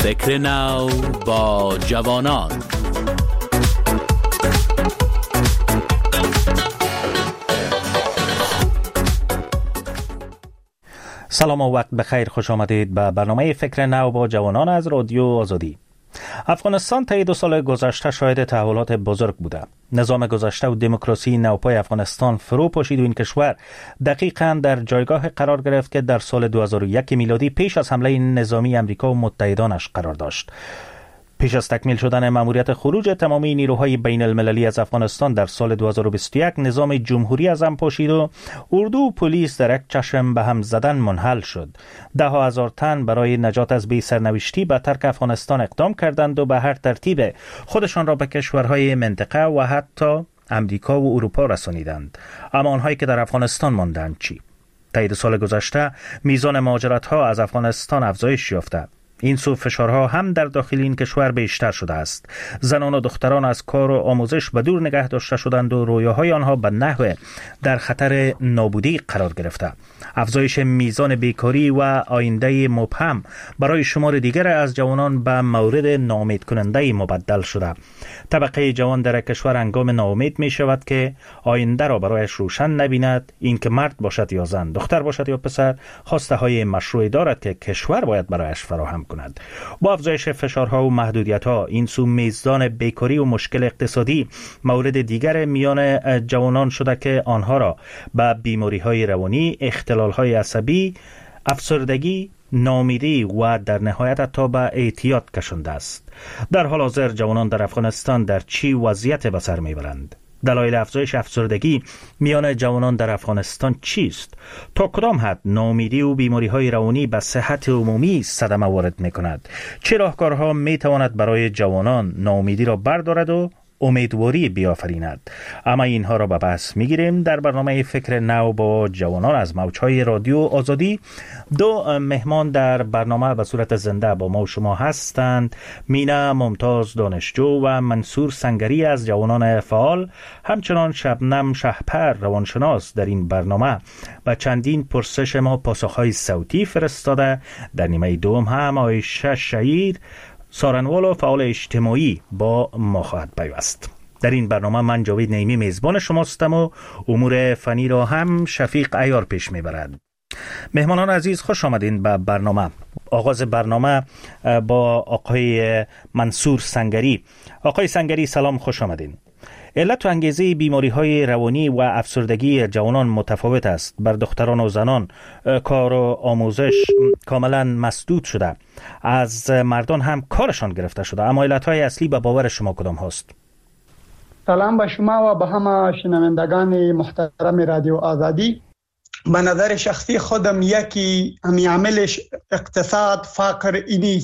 فکر نو با جوانان. سلام و وقت بخیر، خوش آمدید به برنامه فکر نو با جوانان از رادیو آزادی. افغانستان طی 2 سال گذشته شاهد تحولات بزرگ بوده. نظام گذشته و دموکراسی نوپای افغانستان فرو پاشید و این کشور دقیقاً در جایگاه قرار گرفت که در سال 2001 میلادی پیش از حمله نظامی امریکا و متحدانش قرار داشت. پیش از تکمیل شدن مأموریت خروج تمامی نیروهای بین المللی از افغانستان در سال 2021 نظام جمهوری از هم پاشید و اردو و پلیس در یک چشم به هم زدن منحل شد. 10,000 تن برای نجات از بی سرنوشتی به ترک افغانستان اقدام کردند و به هر ترتیب خودشان را به کشورهای منطقه و حتی امریکا و اروپا رسانیدند. اما آنهایی که در افغانستان ماندند چی؟ طی 2 سال گذشته میزان مهاجرت‌ها از افغانستان افزایش یافته. این سو فشارها هم در داخل این کشور بیشتر شده است. زنان و دختران از کار و آموزش به دور نگه داشته شدند و رویاهای آنها به نحو در خطر نابودی قرار گرفته. افزایش میزان بیکاری و آینده مبهم برای شمار دیگر از جوانان به مورد ناامید کننده مبدل شده. طبقه جوان در کشور هنگام ناامید می شود که آینده را برایش روشن نبیند. این که مرد باشد یا زن، دختر باشد یا پسر، خواسته های مشروعی دارد که کشور باید برایش فراهم کند. با افزایش فشارها و محدودیت‌ها، این سو میزان بیکاری و مشکل اقتصادی مورد دیگر میان جوانان شده که آنها را به بیماری‌های روانی، اختلال‌های عصبی، افسردگی، ناامیدی و در نهایت تا به اعتیاد کشانده است. در حال حاضر جوانان در افغانستان در چی وضعیت به سر میبرند؟ دلایل افزایش افسردگی میان جوانان در افغانستان چیست؟ تا کدام حد ناامیدی و بیماری‌های روانی به صحت عمومی صدمه وارد می‌کند؟ چه راهکارها می‌تواند برای جوانان ناامیدی را بردارد و امیدواری بیافریند؟ اما اینها را به بحث می‌گیریم در برنامه فکر نو با جوانان از موج‌های رادیو آزادی. 2 مهمان در برنامه به صورت زنده با ما و شما هستند: مینا ممتاز دانشجو و منصور سنگری از جوانان فعال، همچنان شبنم شهپر روانشناس در این برنامه و چندین پرسش ما پاسخ‌های صوتی فرستاده. در نیمه دوم هم عایشه شهید سارنوال و فعال اجتماعی با ما خواهد پیوست. در این برنامه من جاوید نعیمی میزبان شماستم و امور فنی را هم شفیق عیار پیش میبرد. مهمانان عزیز، خوش آمدین به برنامه. آغاز برنامه با آقای منصور سنگری. آقای سنگری سلام، خوش آمدین. علت و انگیزه بیماری‌های روانی و افسردگی جوانان متفاوت است. بر دختران و زنان کار و آموزش کاملا مسدود شده. از مردان هم کارشان گرفته شده. اما علت‌های اصلی به باور شما کدام هست؟ سلام به شما و به همه شنوندگان محترم رادیو آزادی. به نظر شخصی خودم یکی عاملش اقتصاد، فقر، اینی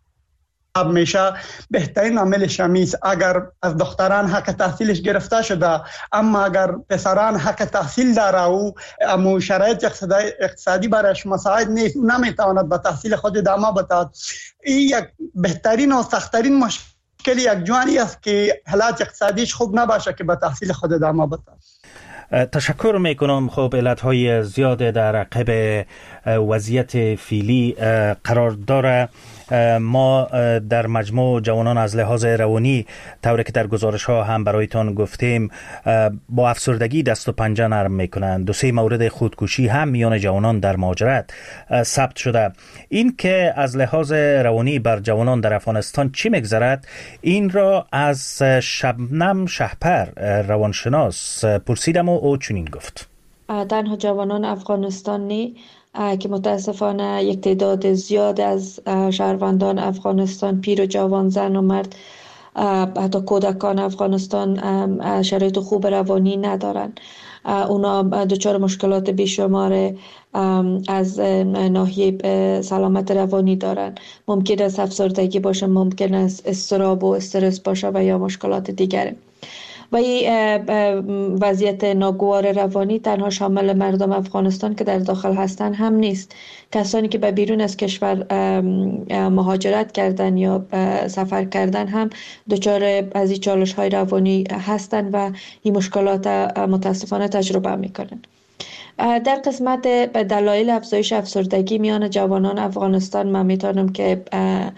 میشه بهترین عاملش همیست. اگر از دختران حق تحصیلش گرفته شده، اما اگر پسران حق تحصیل داره و اما شرایط اقتصادی برایش مساعد نیست، نمیتواند به تحصیل خود ادامه بده. این یک بهترین و سخت‌ترین مشکل یک جوانی است که حالت اقتصادیش خوب نباشه که به تحصیل خود ادامه بده. تشکر میکنم. خب علتهای زیاد در عقب وضعیت فعلی قرار داره. ما در مجموع جوانان از لحاظ روانی، طوری که در گزارش ها هم برایتان گفتیم، با افسردگی دست و پنجه نرم میکنند. 2-3 مورد خودکشی هم میان جوانان در مهاجرت ثبت شده. این که از لحاظ روانی بر جوانان در افغانستان چی میگذرد، این را از شبنم شهپر روانشناس پرسیدم و او چنین گفت: تنها جوانان افغانستانی که متاسفانه یک تعداد زیاد از شهروندان افغانستان، پیر و جوان، زن و مرد، حتی کودکان افغانستان شرایط خوب روانی ندارند. اونا دچار مشکلات بیشمار از ناحیه سلامت روانی دارن. ممکن است افسردگی باشه، ممکن است اضطراب و استرس باشه و یا مشکلات دیگره. و این وضعیت ناگوار روانی تنها شامل مردم افغانستان که در داخل هستند هم نیست. کسانی که به بیرون از کشور مهاجرت کردن یا سفر کردن هم دچار از این چالش‌های روانی هستند و این مشکلات متاسفانه تجربه میکنند. در قسمت دلایل افزایش افسردگی میان جوانان افغانستان من میتونم که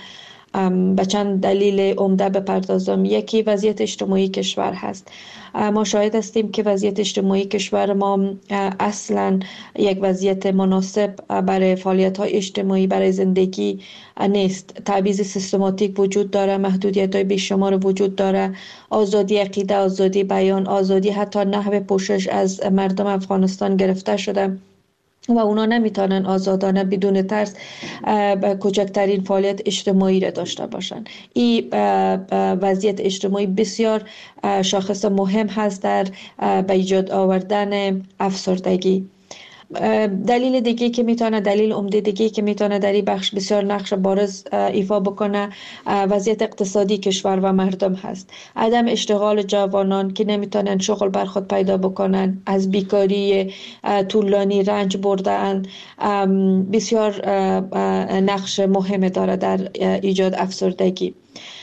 به چند دلیل عمده بپردازم. یکی وضعیت اجتماعی کشور هست. ما شاهد هستیم که وضعیت اجتماعی کشور ما اصلا یک وضعیت مناسب برای فعالیت‌های اجتماعی، برای زندگی نیست. تبعیض سیستماتیک وجود داره، محدودیت‌های بیشمار وجود داره، آزادی عقیده، آزادی بیان، آزادی حتی نحو پوشش از مردم افغانستان گرفته شده و اونا نمیتونن آزادانه بدون ترس کوچکترین فعالیت اجتماعی را داشته باشن. این وضعیت اجتماعی بسیار شاخص مهم هست در به ایجاد آوردن افسردگی. دلیل دیگه که میتونه، دلیل عمده دیگه که میتونه در این بخش بسیار نقش بارز ایفا بکنه وضعیت اقتصادی کشور و مردم هست. عدم اشتغال جوانان که نمیتونن شغل بر خود پیدا بکنن، از بیکاری طولانی رنج بردن، بسیار نقش مهم داره در ایجاد افسردگی.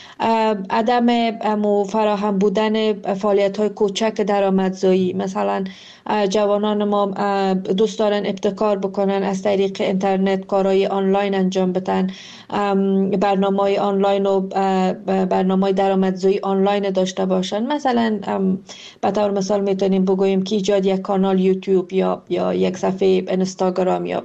عدم فراهم بودن فعالیت‌های کوچک درآمدزایی، مثلا جوانان ما دوست دارن ابتکار بکنن، از طریق اینترنت کارهای آنلاین انجام بدن، برنامه‌های آنلاین و برنامه‌های درآمدزایی آنلاین داشته باشن. مثلا به طور مثال میتونیم بگوییم که ایجاد یک کانال یوتیوب یا یک صفحه اینستاگرام یا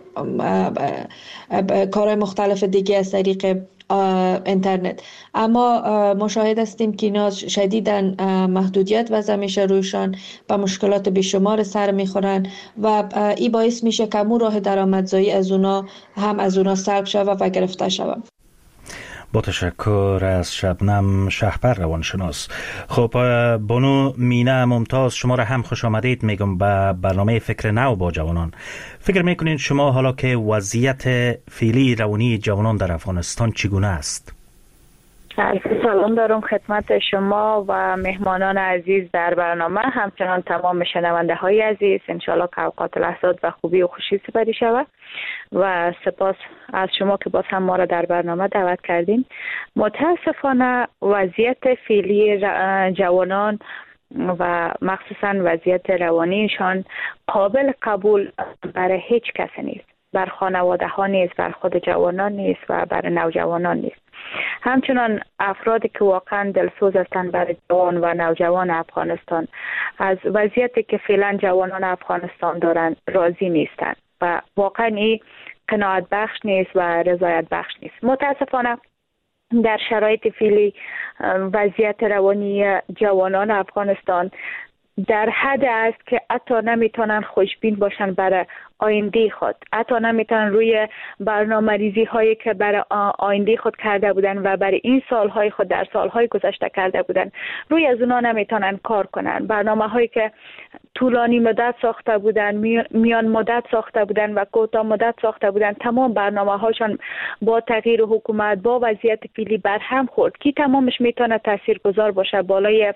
کارهای مختلف دیگه از طریق اینترنت. اما مشاهد هستیم که اینا شدیداً محدودیت وضع میشه رویشان، با مشکلات بیشمار سر میخورن و این باعث میشه که همون راه درآمدزایی از اونا سلب شود و گرفته شود. با تشکر از شبنم شهپر روانشناس. خب بانو مینه ممتاز، شما را هم خوش آمدید میگم به برنامه فکر نو با جوانان. فکر میکنین شما حالا که وضعیت فعلی روانی جوانان در افغانستان چگونه است؟ سلام دارم خدمت شما و مهمانان عزیز در برنامه، همچنان تمام شنونده های عزیز. انشالله که اوقات لحظات و خوبی و خوشی سپری شود و سپاس از شما که باز هم ما را در برنامه دعوت کردین. متاسفانه وضعیت فعلی جوانان و مخصوصا وضعیت روانیشان قابل قبول برای هیچ کسی نیست، بر خانواده ها نیست، بر خود جوانان نیست و بر نوجوانان نیست. همچنان افرادی که واقعا دلسوز هستند برای جوان و نوجوان افغانستان از وضعیتی که فعلا جوانان افغانستان دارند راضی نیستند و واقعا این قناعت بخش نیست و رضایت بخش نیست. متاسفانه در شرایط فعلی وضعیت روانی جوانان افغانستان در حد است که حتی نمیتونن خوشبین باشن برای آینده خود، حتی نمیتونن روی برنامه ریزی هایی که برای آینده خود کرده بودن و برای این سالهای خود در سالهای گذشته کرده بودن روی از اونا نمیتونن کار کنن. برنامه هایی که طولانی مدت ساخته بودن، میان مدت ساخته بودن و کوتاه مدت ساخته بودن، تمام برنامه هاشون با تغییر حکومت، با وضعیت فعلی برهم خورد که تمامش میتونه تاثیرگذار باشه بالای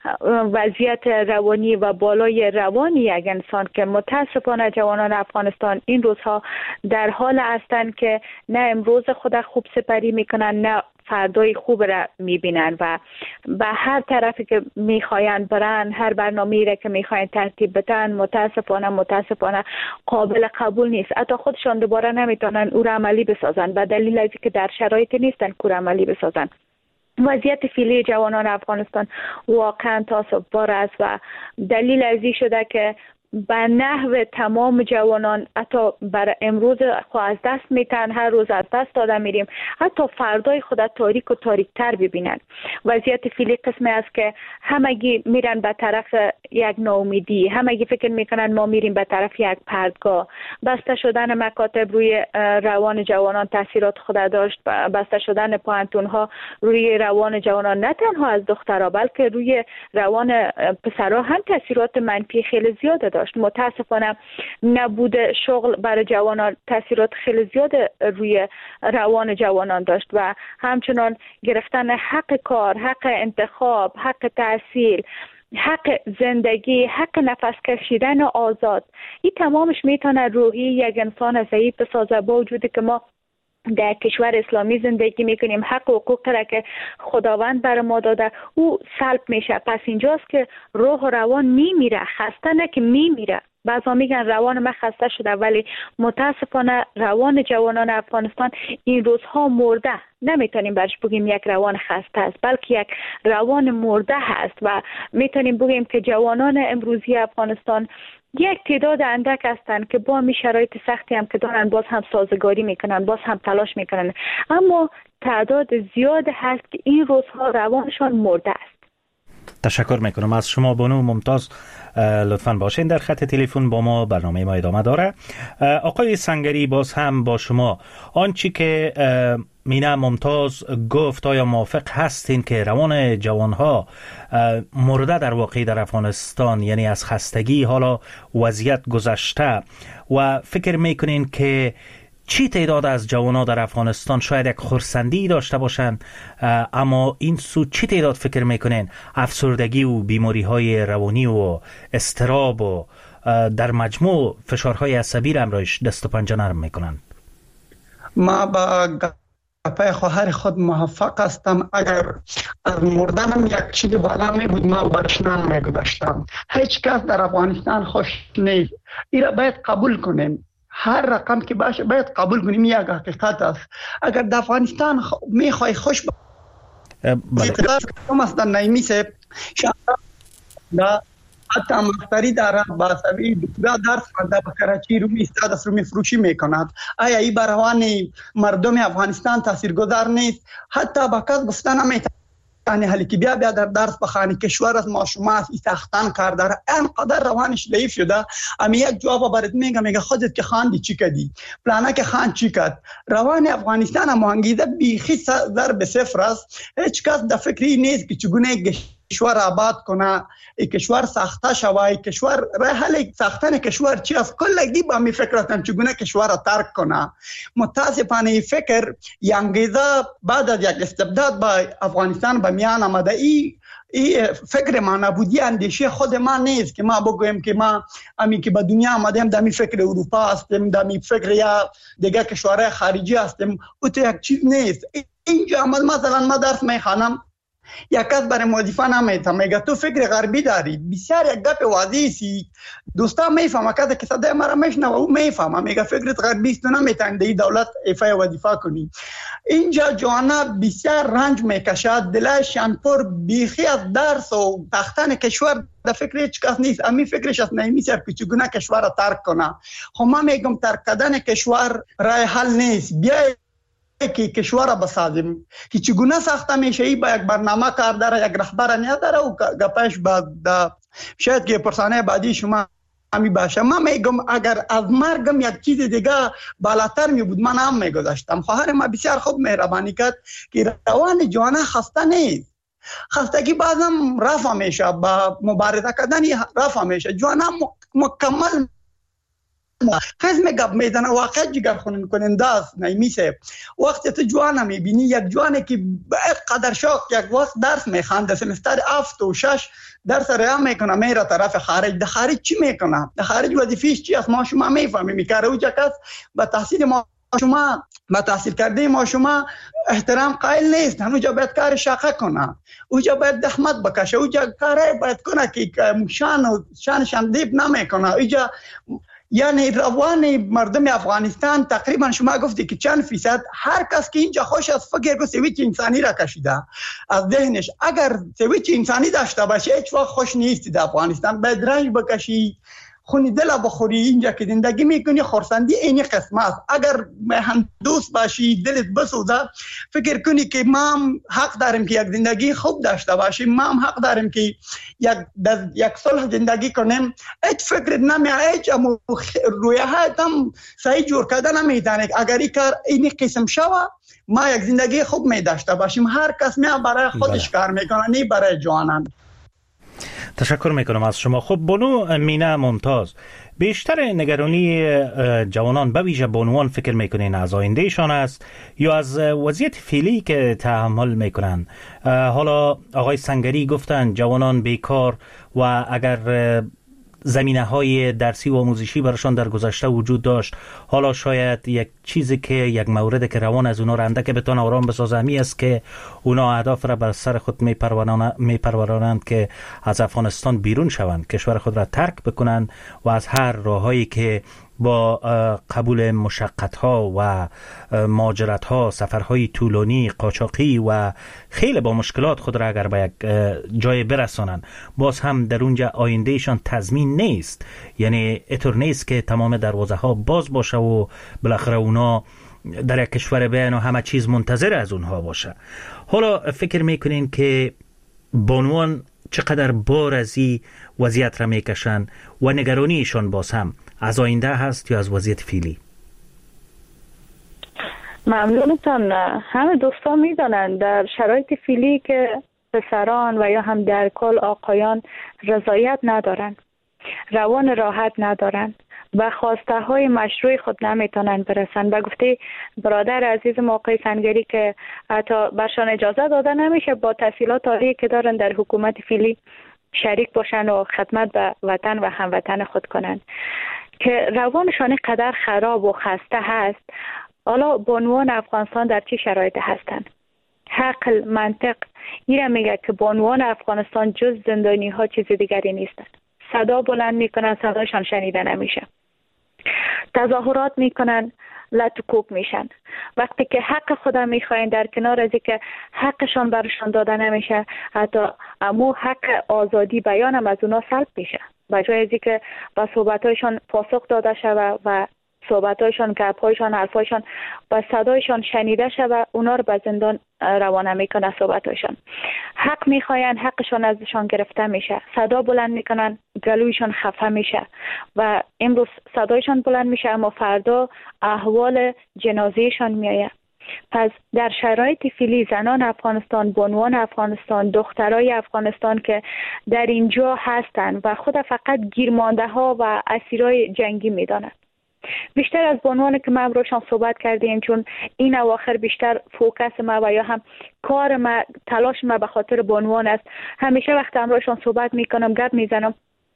وضعیت روانی و بالای روانی یک انسان که متاسفانه جوانان افغانستان این روزها در حال هستند که نه امروز خود خوب سپری میکنن نه فردای خوب را میبینن و به هر طرفی که میخواین برن، هر برنامه‌ای را که میخواین ترتیب بدن متاسفانه قابل قبول نیست. حتی خودشان دوباره نمیتونن او را عملی بسازن به دلیل از اینکه در شرایط نیستن که عملی بسازن. وضعیت فعلی جوانان افغانستان واقعا تاسف‌بار است و دلیل از این شده که به نحو تمام جوانان حتی برای امروز خود از دست میتن، هر روز از دست داده میریم، حتی فردای خود تاریک و تاریکتر ببینن. وضعیت فعلی قسمی است که همگی میرن به طرف یک ناامیدی، همگی فکر میکنن ما میریم به طرف یک پردگاه. بسته شدن مکاتب روی روان جوانان تاثیرات خود داشت، بسته شدن پوهنتون ها روی روان جوانان نه تنها از دخترها بلکه روی روان پسرها هم تاثیرات منفی خیلی زیاد داشت. متاسفانه نبود شغل برای جوانان تاثیرات خیلی زیاد روی روان جوانان داشت و همچنان گرفتن حق کار، حق انتخاب، حق تحصیل، حق زندگی، حق نفس کشیدن آزاد، این تمامش میتونه روحی یک انسان ضعیف بسازه. با وجودی که ما در کشور اسلامی زندگی میکنیم، حق و حقوق را که خداوند بر ما داده او سلب میشه. پس اینجاست که روح و روان میمیره، خسته نه که میمیره. بعضا میگن روان من خسته شده، ولی متاسفانه روان جوانان افغانستان این روزها مرده. نمیتونیم برش بگیم یک روان خسته است، بلکه یک روان مرده هست و میتونیم بگیم که جوانان امروزی افغانستان یک تعداد اندک هستند که با می شرایط سختی هم که دارن باز هم سازگاری میکنن، باز هم تلاش میکنن، اما تعداد زیاد هست که این روزها روانشان مرده است. تشکر میکنم از شما بانو ممتاز. لطفاً باشین در خط تلفن با ما، برنامه ما ادامه داره. آقای سنگری، باز هم با شما آنچه که مینا ممتاز گفت، آیا موافق هستین که روان جوانها مرده در واقع در افغانستان، یعنی از خستگی حالا وضعیت گذشته، و فکر میکنین که چی تعداد از جوانان در افغانستان شاید یک خرسندی داشته باشند، اما این سو چی تعداد فکر میکنین افسردگی و بیماری های روانی و اضطراب و در مجموع فشارهای عصبی را همراهش دست و پنجه نرم میکنن؟ ما با گپای خواهر خود موافق هستم. اگر از مردنم یک چیز بالا می بود ما برش نمیگذاشتم. هیچ کس در افغانستان خوش نیست، این را باید قبول کنیم. هر رقم که باشه باید قبول کنیم، یک حقیقت است. اگر در افغانستان میخوای خوش اعتراض کنم است در نایمی سه شما حتی مختاری داره با سوی دکترا درس خونده به کراچی رومی استاد است، رومی فروشی میکند. آیا این بر روان مردم افغانستان تاثیرگذار نیست؟ حتی با کس گفتن نمیتونه حالی که بیا در درس بخوانی، کشور از ما شما است سختن کار داره، اینقدر روانش ضعیف شده. اما یک جواب برات میگه خودت که خواندی چی کردی، پلانا که خواند چی کرد. روان افغانستان هم انگیزه بیخی ضرب صفر است. هیچ کس در فکری نیست که چگونه کشور آباد کنه، کشور ساخته شوه، کشور راه حل ساختن کشور چی است. کل دی با می فکر هستن چگونه کشور را ترک کنه. متاسفانه این فکر انگیزه بعد از یک استبداد با افغانستان به میان آمده. این فکر ما نبودی اندیشه خود ما نیست که ما بگویم که ما امی که به دنیا آمدیم در می فکر اروپا هستیم، در می فکر یا دیگه کشورهای خارجی هستیم. او تو یک چیز نیست. اینجا مثلا ما درس میخوانم، یک کس برای موظفه نمیتم میگه تو فکر غربی داری. بسیار یک گپ واضحی سی دوستا میفهمه، کسی که صدای مرا میشنوه او میفهمه، میگه فکرت غربی است، تو نمیتونی در دولت ایفای وظیفه کنی. اینجا جوانا بسیار رنج میکشد، دلشان پر بیخی از درس و تختن کشور در فکر هیچ کس نیست. امی فکرش از نمیشه که چگونه کشور را ترک کنه. خب من میگم ترک کردن کشور راه حل نیست. بیا که کشور را بسازیم که چگونه ساخته میشه. ای با یک برنامه کار داره، یک رهبر نداره و گپش بعد شاید که پرسانه بعدی شما همی باشه. من میگم اگر از مرگم یک چیز دیگه بالاتر می بود من هم میگذاشتم. خواهر ما بسیار خوب مهربانی کرد که روان جوانه خسته نیست. خستگی بعضم رفع میشه، با مبارزه کردن رفع میشه. جوانه مکمل خزم گپ میزنه، واقعا جگر خونین کننده است. نمیشه وقتی تو جوان میبینی، یک جوانی که قدر شوق یک وقت درس میخوانده، سمستر 7 و 6 درس ریا میکنه، میره طرف خارج. در خارج چی میکنه؟ در خارج وظیفه‌اش چی است؟ ما شما میفهمیم. میکاره اوجا کس با تحصیل ما شما با تحصیل کرده ما شما احترام قائل نیست. همونجا باید کار شاقه کنه، اوجا باید زحمت بکشه، اوجا کار باید کنه که شانشان دیب نمیکنه. اوجا یعنی روان مردم افغانستان تقریبا شما گفتی که چند فیصد، هر کس که اینجا خوش از فکر کو سویچ انسانی را کشیده از ذهنش. اگر سویچ انسانی داشته باشه هیچ وقت خوش نیست در افغانستان. باید رنج بکشی، خونی دل بخوری. اینجا که زندگی میکنی خورسندی اینی قسمت است. اگر هم دوست باشی دلت بسوزه، فکر کنی که ما هم حق داریم که یک زندگی خوب داشته باشیم، ما هم حق داریم که یک صلح زندگی کنیم. هیچ فکر نمیاد، هیچ رویه هم صحیح جور کردن نمیتونه. اگر این کار اینی قسم شوه ما یک زندگی خوب می داشته باشیم. هر کس برای خودش کار میکنه، نه برای جوانان. تشکر میکنم از شما. خب بانو مینا ممتاز، بیشتر نگرانی جوانان به ویژه بانوان فکر میکنین از آیندهشان است یا از وضعیت فعلی که تحمل میکنن؟ حالا آقای سنگری گفتن جوانان بیکار و اگر زمینه‌های درسی و آموزشی براشان در گذشته وجود داشت. حالا شاید یک چیزی که یک موردی که روان از اونا رنده که بتونه آرام بسازه همی است که اونا اهداف را بر سر خود میپرورانند که از افغانستان بیرون شوند، کشور خود را ترک بکنند و از هر راههایی که با قبول مشقت‌ها و مهاجرت‌ها، سفرهای طولانی، قاچاقی و خیلی با مشکلات خود را اگر به یک جای برسانند، باز هم در اونجا آیندهشان تضمین نیست. یعنی اینطور نیست که تمام دروازه‌ها باز باشه و بالاخره اونا در یک کشور بیان و همه چیز منتظر از اونها باشه. حالا فکر میکنین که بانوان چقدر بار از این وضعیت را میکشن و نگرانیشان باز هم از آینده هست یا از وضعیت فعلی؟ ممنونتان. همه دوستان میدانند در شرایط فعلی که پسران و یا هم در کل آقایان رضایت ندارند، روان راحت ندارند، و خواسته های مشروع خود نمیتونن برسن. به گفته برادر عزیز آقای سنگری که حتی برشان اجازه داده نمیشه با تحصیلات عالی که دارن در حکومت فعلی شریک باشن و خدمت به وطن و هموطن خود کنن، که روانشان قدر خراب و خسته هست. حالا بانوان افغانستان در چه شرایطی هستند؟ عقل منطق ایره میگه که بانوان افغانستان جز زندانی ها چیز دیگری نیستند. صدا بلند میکنن، صداشان شنیده نمیشه. تظاهرات میکنن، لطکوک میشن. وقتی که حق خدا میخواین، در کنار از که حقشان برشان داده نمیشه، حتی امو حق آزادی بیان هم از اونا سلب میشه. بجای از که با صحبتایشان پاسخ داده شوه و صحبتایشان، گپایشان، حرفایشان و صدایشان شنیده شوه، اونا رو به زندان روانه میکنه. صحبتایشان حق میخواین، حقشان ازشان گرفته میشه. صدا بلند میکنن، گلویشان خفه میشه و امروز صدایشان بلند میشه اما فردا احوال جنازهشان میایه. پس در شرایط فعلی زنان افغانستان، بانوان افغانستان، دخترای افغانستان که در اینجا هستند و خود فقط گیرمانده ها و اسیرای جنگی میدانند. بیشتر از بانوان که ما امروزشان صحبت کردیم، چون این اواخر بیشتر فوکس ما و یا هم کار ما، تلاش ما به خاطر بانوان است. همیشه وقت امروزشان صحبت میکنم، گپ میزنم،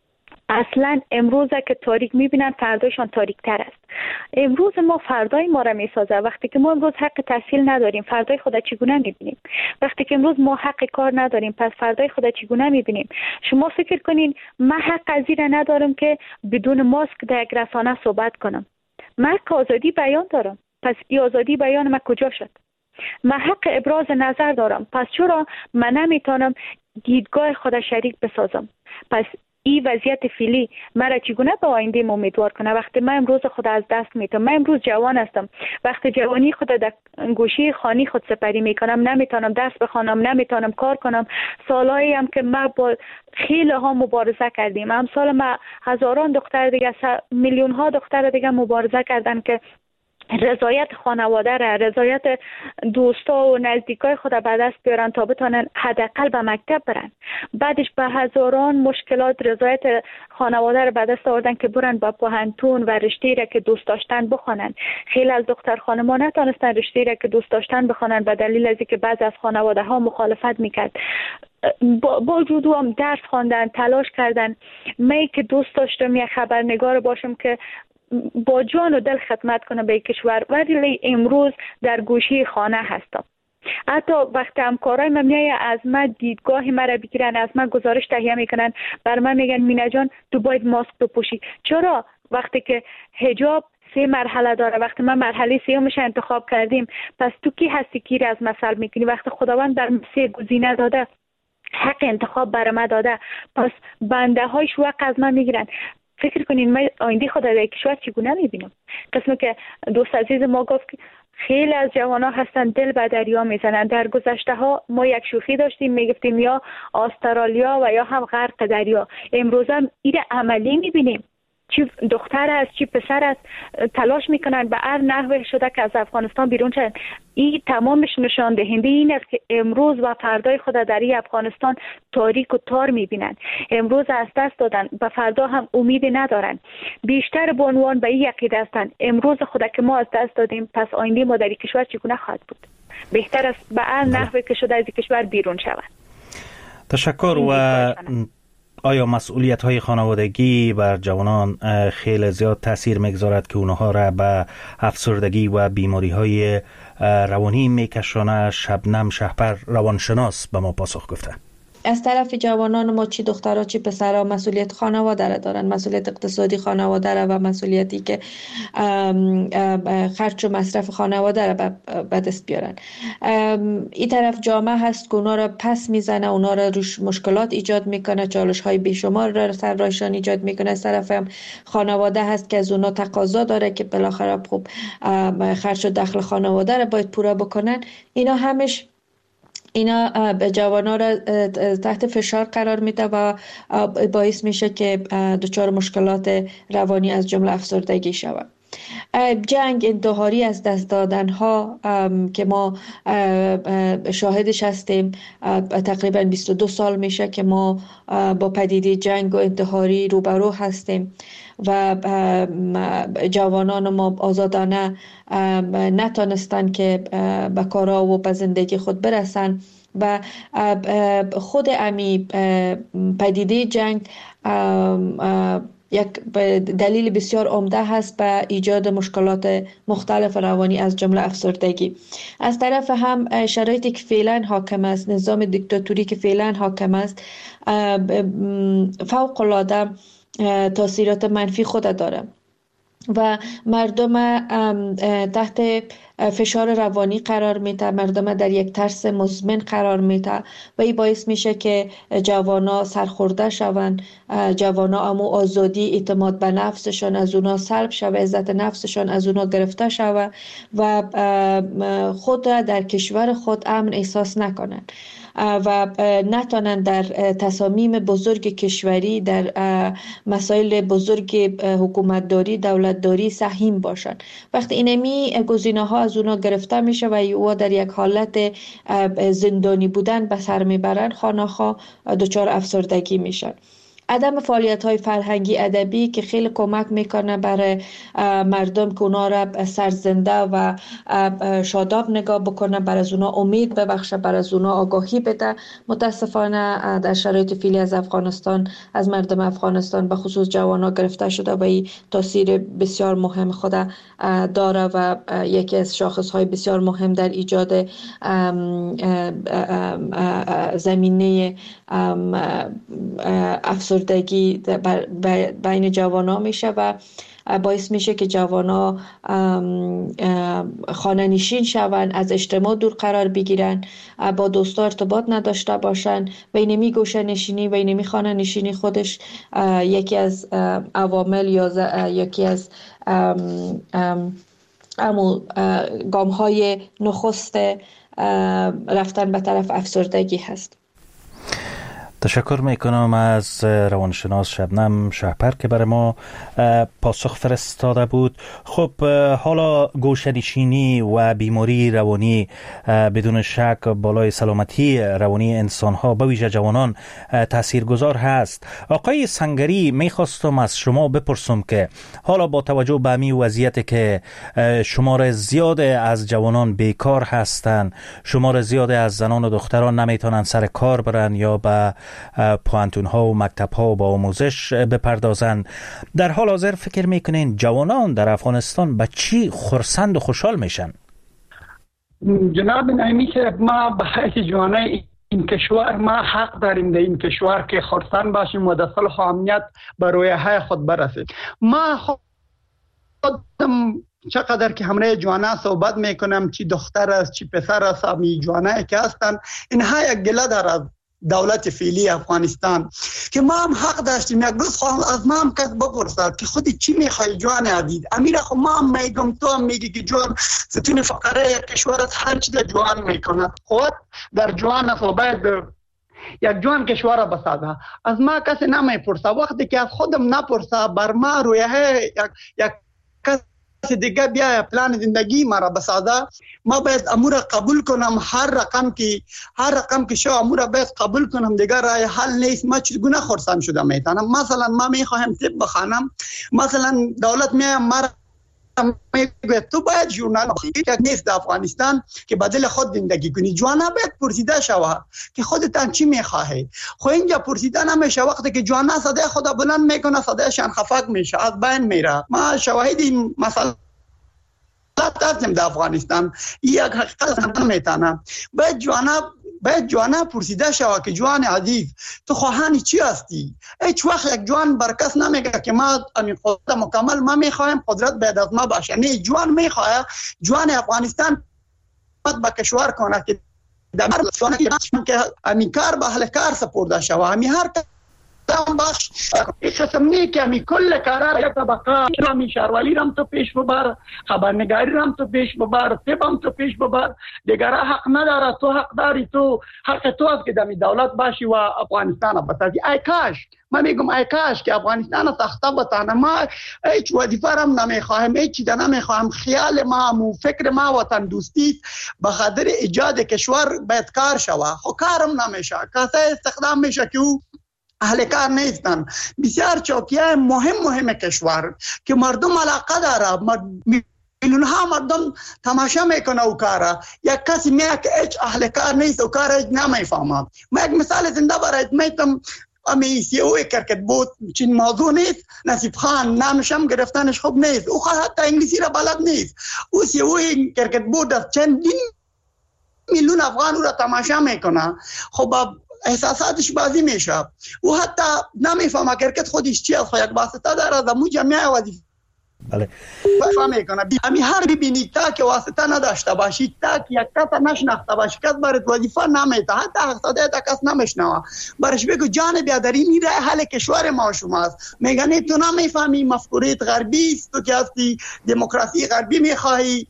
اصلا امروز که تاریک میبینن فردایشان تاریک تر است. امروز ما فردای ما را میسازه. وقتی که ما امروز حق تحصیل نداریم، فردای خود چگونه میبینیم؟ وقتی که امروز ما حق کار نداریم، پس فردای خود چگونه میبینیم؟ شما فکر کنین من حق از این ندارم که بدون ماسک در یک رسانه صحبت کنم؟ من آزادی بیان دارم، پس این آزادی بیان من کجا شد؟ من حق ابراز نظر دارم، پس چرا من نمیتونم دیدگاه خود شریک بسازم؟ پس این وضعیت فعلی مرا چگونه به آینده امیدوار کنه؟ وقتی من امروز خود از دست میدم، من امروز جوان هستم، وقتی جوانی خود در گوشه خانی خود سپری میکنم، نمیتونم درس بخوانم، نمیتونم کار کنم. سالایی هم که ما با خیلی ها مبارزه کردیم، امثال ما هزاران دختر دیگه، میلیون ها دختر دیگه مبارزه کردن که رضایت خانواده را، رضایت دوستا و نزدیکای خود به دست بیارن تا بتونن حداقل به مکتب برن. بعدش به هزاران مشکلات رضایت خانواده را به دست آوردن که برن با پوهنتون و رشته‌ای را که دوست داشتن بخونن. خیلی از دختر خانم‌ها نتونستن رشته‌ای را که دوست داشتن بخونن به دلیل از اینکه بعضی از خانواده ها مخالفت میکرد. با وجود هم درس خواندن، تلاش کردن. من که دوست داشتم یک خبرنگار باشم که با جان و دل خدمت کنم به کشور، ولی امروز در گوشه خانه هستم. حتی وقتی همکارای من میای از من دیدگاه مرا بگیرن، از من گزارش تهیه میکنن، بر من میگن مینا جان تو باید ماسک بپوشی. چرا؟ وقتی که حجاب 3 مرحله داره، وقتی من مرحله 3 انتخاب کردیم، پس تو کی هستی که از مثل میکنی؟ وقتی خداوند در 3 گزینه داده، حق انتخاب بر من داده، پس بنده های شوق از من میگیرن. فکر کنین من آینده خود در کشور چگونه میبینم؟ قسمی که دوست عزیز ما گفت که خیلی از جوان ها هستن دل به دریا میزنن. در گذشته ها ما یک شوخی داشتیم، میگفتیم یا استرالیا و یا هم غرق دریا. امروز هم این عملی میبینیم، چی دختر است چی پسر است تلاش میکنن به هر نحوه شده که از افغانستان بیرون شدن. این تمامش نشان دهنده این است که امروز و فردای خود در این افغانستان تاریک و تار میبینن. امروز از دست دادن، به فردا هم امیدی ندارن. بیشتر بانوان به این عقیده هستند امروز خود که ما از دست دادیم، پس آینده ما در این کشور چگونه خواهد بود؟ بهتر است به هر نحوه که شده از این کشور بیرون شوند. تشکر. و آیا مسئولیت های خانوادگی بر جوانان خیلی زیاد تاثیر میگذارد که اونها را به افسردگی و بیماری های روانی میکشانه؟ شبنم شهپر روانشناس به ما پاسخ گفته. از طرف جوانان ما چی دخترها چی پسرها مسئولیت خانواده را دارن، مسئولیت اقتصادی خانواده را و مسئولیتی که خرج و مصرف خانواده را به دست بیارن. این طرف جامعه هست که اونا را پس میزنه، اونا را روش مشکلات ایجاد میکنه، چالش های بیشمار را سر رایشان ایجاد میکنه. از طرف هم خانواده هست که از اونا تقاضا داره که بالاخره خوب خرج و دخل خانواده را باید پورا بکنن. اینا به جوانان را تحت فشار قرار میده و باعث میشه که دچار مشکلات روانی از جمله افسردگی شود. جنگ، انتحاری، از دست دادن ها که ما شاهدش هستیم، تقریبا 22 سال میشه که ما با پدیده جنگ و انتحاری روبرو هستیم و جوانان ما آزادانه نتونستن که به کارا و به زندگی خود برسن و خود امی پدیده جنگ یک دلیل بسیار عمده هست به ایجاد مشکلات مختلف روانی از جمله افسردگی. از طرف هم شرایطی که فعلا حاکم است، نظام دیکتاتوری که فعلا حاکم است، فوق العاده تاثیرات منفی خود داره و مردم تحت فشار روانی قرار میده، مردم در یک ترس مزمن قرار میده و این باعث میشه که جوانا سرخورده شوند، جوانا امو آزادی، اعتماد به نفسشان از اونا سلب شوه، عزت نفسشان از اونا گرفته شوه و خود را در کشور خود امن احساس نکنند و نتونن در تصامیم بزرگ کشوری، در مسائل بزرگ حکومتداری، دولتداری سهیم باشن. وقتی اینمی گزینه ها از اونا گرفته میشه و او در یک حالت زندانی بودن به سر میبرن، خانه‌ها دچار افسردگی میشن. عدم فعالیت های فرهنگی ادبی که خیلی کمک میکنه برای مردم که اونا را سرزنده و شاداب نگاه بکنه، بر از اونا امید ببخشه، بر از اونا آگاهی بده. متاسفانه در شرایط فعلی از افغانستان، از مردم افغانستان به خصوص جوانا گرفته شده و این تاثیر بسیار مهم خود داره و یکی از شاخص های بسیار مهم در ایجاد زمینه افسردگی بین جوانا میشه و باعث میشه که جوانا خانه نشین شون، از اجتماع دور قرار بگیرن، با دوستا ارتباط نداشته باشن و اینمی گوشه نشینی و اینمی خانه نشینی خودش یکی از عوامل یا یکی از گام های نخست رفتن به طرف افسردگی هست. تشکر میکنم از روانشناس شبنم شهپر که برای ما پاسخ فرستاده بود. خب حالا گوشه‌نشینی و بیماری روانی بدون شک بالای سلامتی روانی انسان‌ها به ویژه جوانان تاثیرگذار هست. آقای سنگری، میخواستم از شما بپرسم که حالا با توجه به همین وضعیت که شمار زیاد از جوانان بیکار هستند، شمار زیاد از زنان و دختران نمیتونن سر کار برن یا به پوانتون ها و مکتب ها با آموزش بپردازن، در حال حاضر فکر میکنین جوانان در افغانستان به چی خرسند و خوشحال میشن؟ جناب نعیمی صاحب، ما به حیث جوانای این کشور ما حق داریم در این کشور که خرسند باشیم و در صلح و امنیت به رویاهای خود برسیم. ما خودم چقدر که همراه جوانان صحبت میکنم، چی دختر است چی پسر است، همی جوانایی که هستن، اینها یک گله دارد دولت فعلی افغانستان که ما هم حق داشتیم یک روز خواهم از ما هم کس بپرسد که خودی چی میخوای جوان عزیز. امیر خو ما هم میگم، تو هم میگی که جوان ستون فقره کشور است، هر چی در جوان میکنه. خود در جوان است و باید یک جوان کشور را بسازه. از ما کسی نمیپرسه. وقتی که از خودم نپرسه بر ما رویه یک کس دیگه بیا پلان زندگی ما را بسازه، ما باید امور قبول کنم. هر رقم که شو امور باید قبول کنم، دیگه راه حل نیست. ما چگونه خرسند شده میتونم؟ مثلا ما میخوایم طب بخوانم، مثلا دولت میام ما میگه تو باید ژورنال یک نیست در افغانستان که بدل خود زندگی کنی. جوانا باید پرسیده شوه که خودتان چی میخواهی. خو اینجا پرسیده نمیشه. وقتی که جوانا صدای خود بلند میکنه صدایشان خفق میشه، از بین میره. ما شواهد این مسئله داشتیم در افغانستان. یک حقیقت نمیتونه. باید جوانا پرسیده شوه که جوان عزیز تو خواهانی چی هستی. هیچ وقت یک جوان برکس نمیگه که ما امین قدرت مکمل ما میخوایم قدرت باید از ما باشه. نه، جوان میخواه جوان افغانستان با کشور کنه که در که امین کار به اهل کار سپرده شوه. امین هر دام باش اسمنی که می کل کارا یک طبقه می شهرولی رم تو پیش ببر، خبرنگاری رم تو پیش ببر، طبم تو پیش ببر. دیگر حق نداره. تو حق داری. تو حق تو است که دمی دولت باشی و افغانستان بسازی. ای کاش، من میگم ای کاش که افغانستان تخته بتانه. ما هیچ وظیفه رم نمیخواهم، هیچ چیز نمیخواهم. خیال ما و فکر ما وطن دوستی به خاطر ایجاد کشور باید کار شوه. خو کارم نمیشه. کاسه استخدام میشه که او اهل کار نیستن. بسیار چوکیای مهم کشور که مردم علاقه داره، میلیون ها مردم تماشا میکنه او کاره. یک کسی میگه که هیچ اهل کار نیست و کار هیچ نمیفهمه. من یک مثال زنده برایت میتم. امی سیوی کرکت بود چین موضوع نیست. نصیب خان نامشم گرفتنش خوب نیست. او حتی انگلیسی را بلد نیست. او سیوی کرکت بود از چندین میلیون افغان او را تماشا میکنه. خب احساساتش بازی میشه. او حتی نمیفهمه کرکت خودش چی است. یک واسطه داره از مو جمعیه وظیفه. بله. فهم میکنه. امی هر ببینی تا که واسطه نداشته باشی، تا که یک کس نشناخته باشی، کس برات وظیفه نمیده، حتی حقصده تا کس نمیشنوه. برش بگو جان بیادری میره حل کشور ما شماست. میگنی تو نمیفهمی مفکوریت غربی است، تو که هستی دموکراسی غربی میخواهی.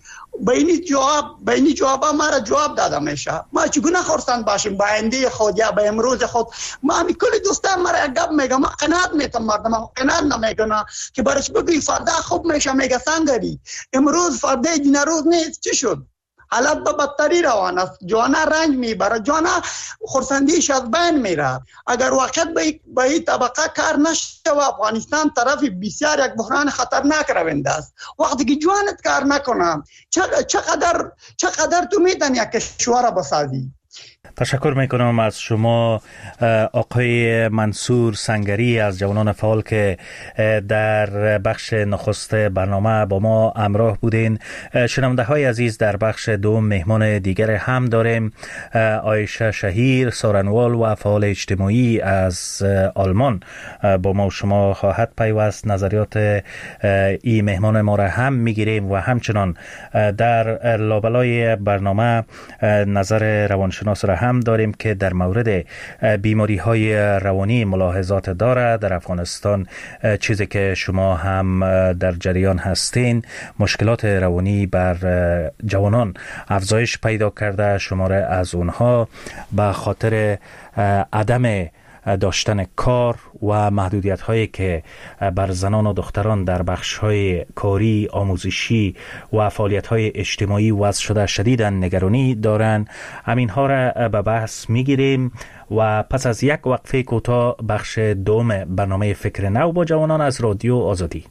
بینی جواب ما را جواب داده میشه. ما چگونه خرسند باشیم با آینده خود یا با امروز خود. ما همی کلی دوستان ما را یک گپ میگم. ما قناعت میتم مردم قناعت نمیکنه که برش بگوی فردا خوب میشه. میگه سنگری امروز فردا دین روز نیست. چی شد؟ حالت به بدتری روان است. جوانا رنج میبره. جوانا خرسندیش از بین میره. اگر واقعا به این طبقه کار نشه و افغانستان طرف بسیار یک بحران خطرناک روند است. وقتی که جوانت کار نکنه چقدر تو میتونی یک کشور بسازی. تشکر میکنم از شما آقای منصور سنگری از جوانان فعال که در بخش نخست برنامه با ما همراه بودین. شنونده های عزیز، در بخش دوم مهمان دیگر هم داریم. عایشه شهیر سارنوال و فعال اجتماعی از آلمان با ما و شما خواهد پیوست. نظریات این مهمان ما را هم میگیریم و همچنان در لابلای برنامه نظر روانشناس را هم داریم که در مورد بیماری های روانی ملاحظات داره. در افغانستان چیزی که شما هم در جریان هستین، مشکلات روانی بر جوانان افزایش پیدا کرده. شماره از اونها به خاطر عدم داشتن کار و محدودیت هایی که بر زنان و دختران در بخش های کاری، آموزشی و فعالیت های اجتماعی وضع شده شدیداً نگرانی دارند. همین ها را به بحث میگیریم و پس از یک وقفه کوتاه بخش دوم برنامه فکر نو با جوانان از رادیو آزادی.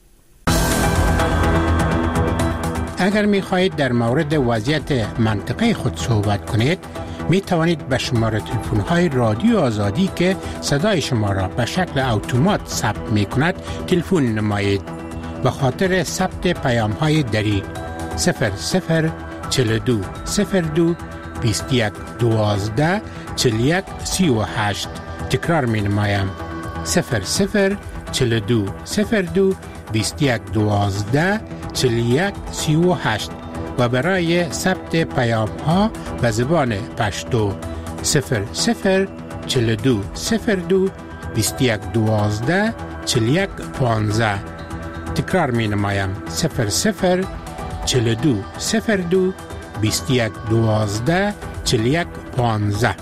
اگر می خواهید در مورد وضعیت منطقه خود صحبت کنید، می توانید به شماره تلفن های رادیو آزادی که صدای شما را به شکل اتومات ثبت می کند تلفن نمایید. به خاطر ثبت پیام های دری 0042 02 21 12 41 38. تکرار می نمایم 0042 02 21 12 41 38 و برای ثبت پیام ها به زبان پشتو 0042 02 21 12 41 15. تکرار می نمایم 0042 02 21 12 41 15.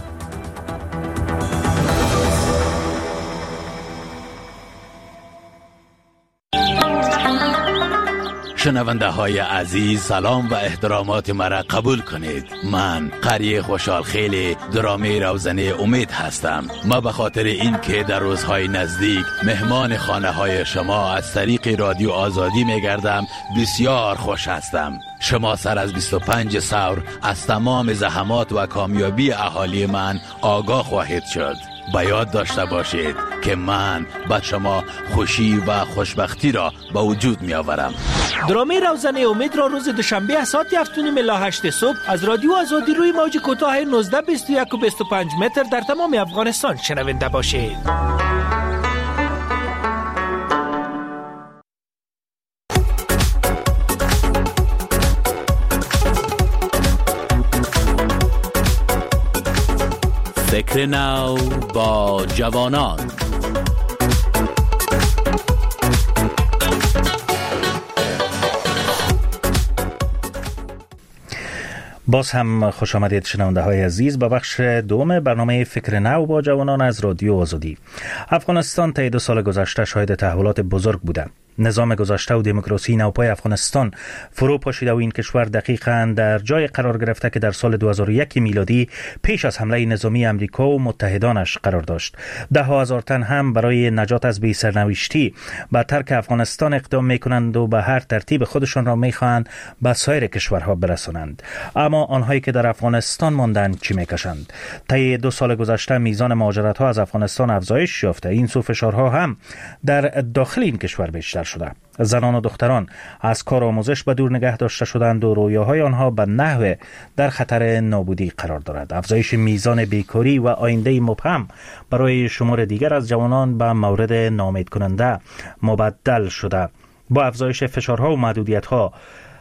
شنونده های عزیز، سلام و احترامات مرا قبول کنید. من قری خوشحال خیلی درامی روزنه امید هستم. ما به خاطر این که در روزهای نزدیک مهمان خانه های شما از طریق رادیو آزادی میگردم بسیار خوش هستم. شما سر از 25 ثور از تمام زحمات و کامیابی اهالی من آگاه خواهید شد. با یاد داشته باشید که من به شما خوشی و خوشبختی را به وجود می آورم. درامی روزنه امید را روز دوشنبه ساعت 7:08 صبح از رادیو آزادی روی موج کوتاه 19 21 و 25 متر در تمام افغانستان شنونده باشید. فکر نو با جوانان. باز هم خوش آمدید شنونده های عزیز به بخش دوم برنامه فکر نو با جوانان از رادیو آزادی. افغانستان طی 2 سال گذشته شاهد تحولات بزرگ بوده. نظام گذشته و دموکراسی نوپای افغانستان فرو پاشیده و این کشور دقیقاً در جای قرار گرفته که در سال 2001 میلادی پیش از حمله نظامی امریکا و متحدانش قرار داشت. 10,000 تن هم برای نجات از بی سرنوشتی به ترک افغانستان اقدام میکنند و به هر ترتیب خودشان را میخواهند به سایر کشورها برسانند. اما آنهایی که در افغانستان ماندند چی میکشند؟ طی 2 سال گذشته میزان مهاجرت ها از افغانستان افزایش یافته. این سو فشارها هم در داخل این کشور بیشتر شده. زنان و دختران از کار آموزش به دور نگه داشته شدند و رویاهای آنها به نحو در خطر نابودی قرار دارد. افزایش میزان بیکاری و آینده مبهم برای شمار دیگر از جوانان به مورد ناامید کننده مبدل شده. با افزایش فشارها و محدودیت‌ها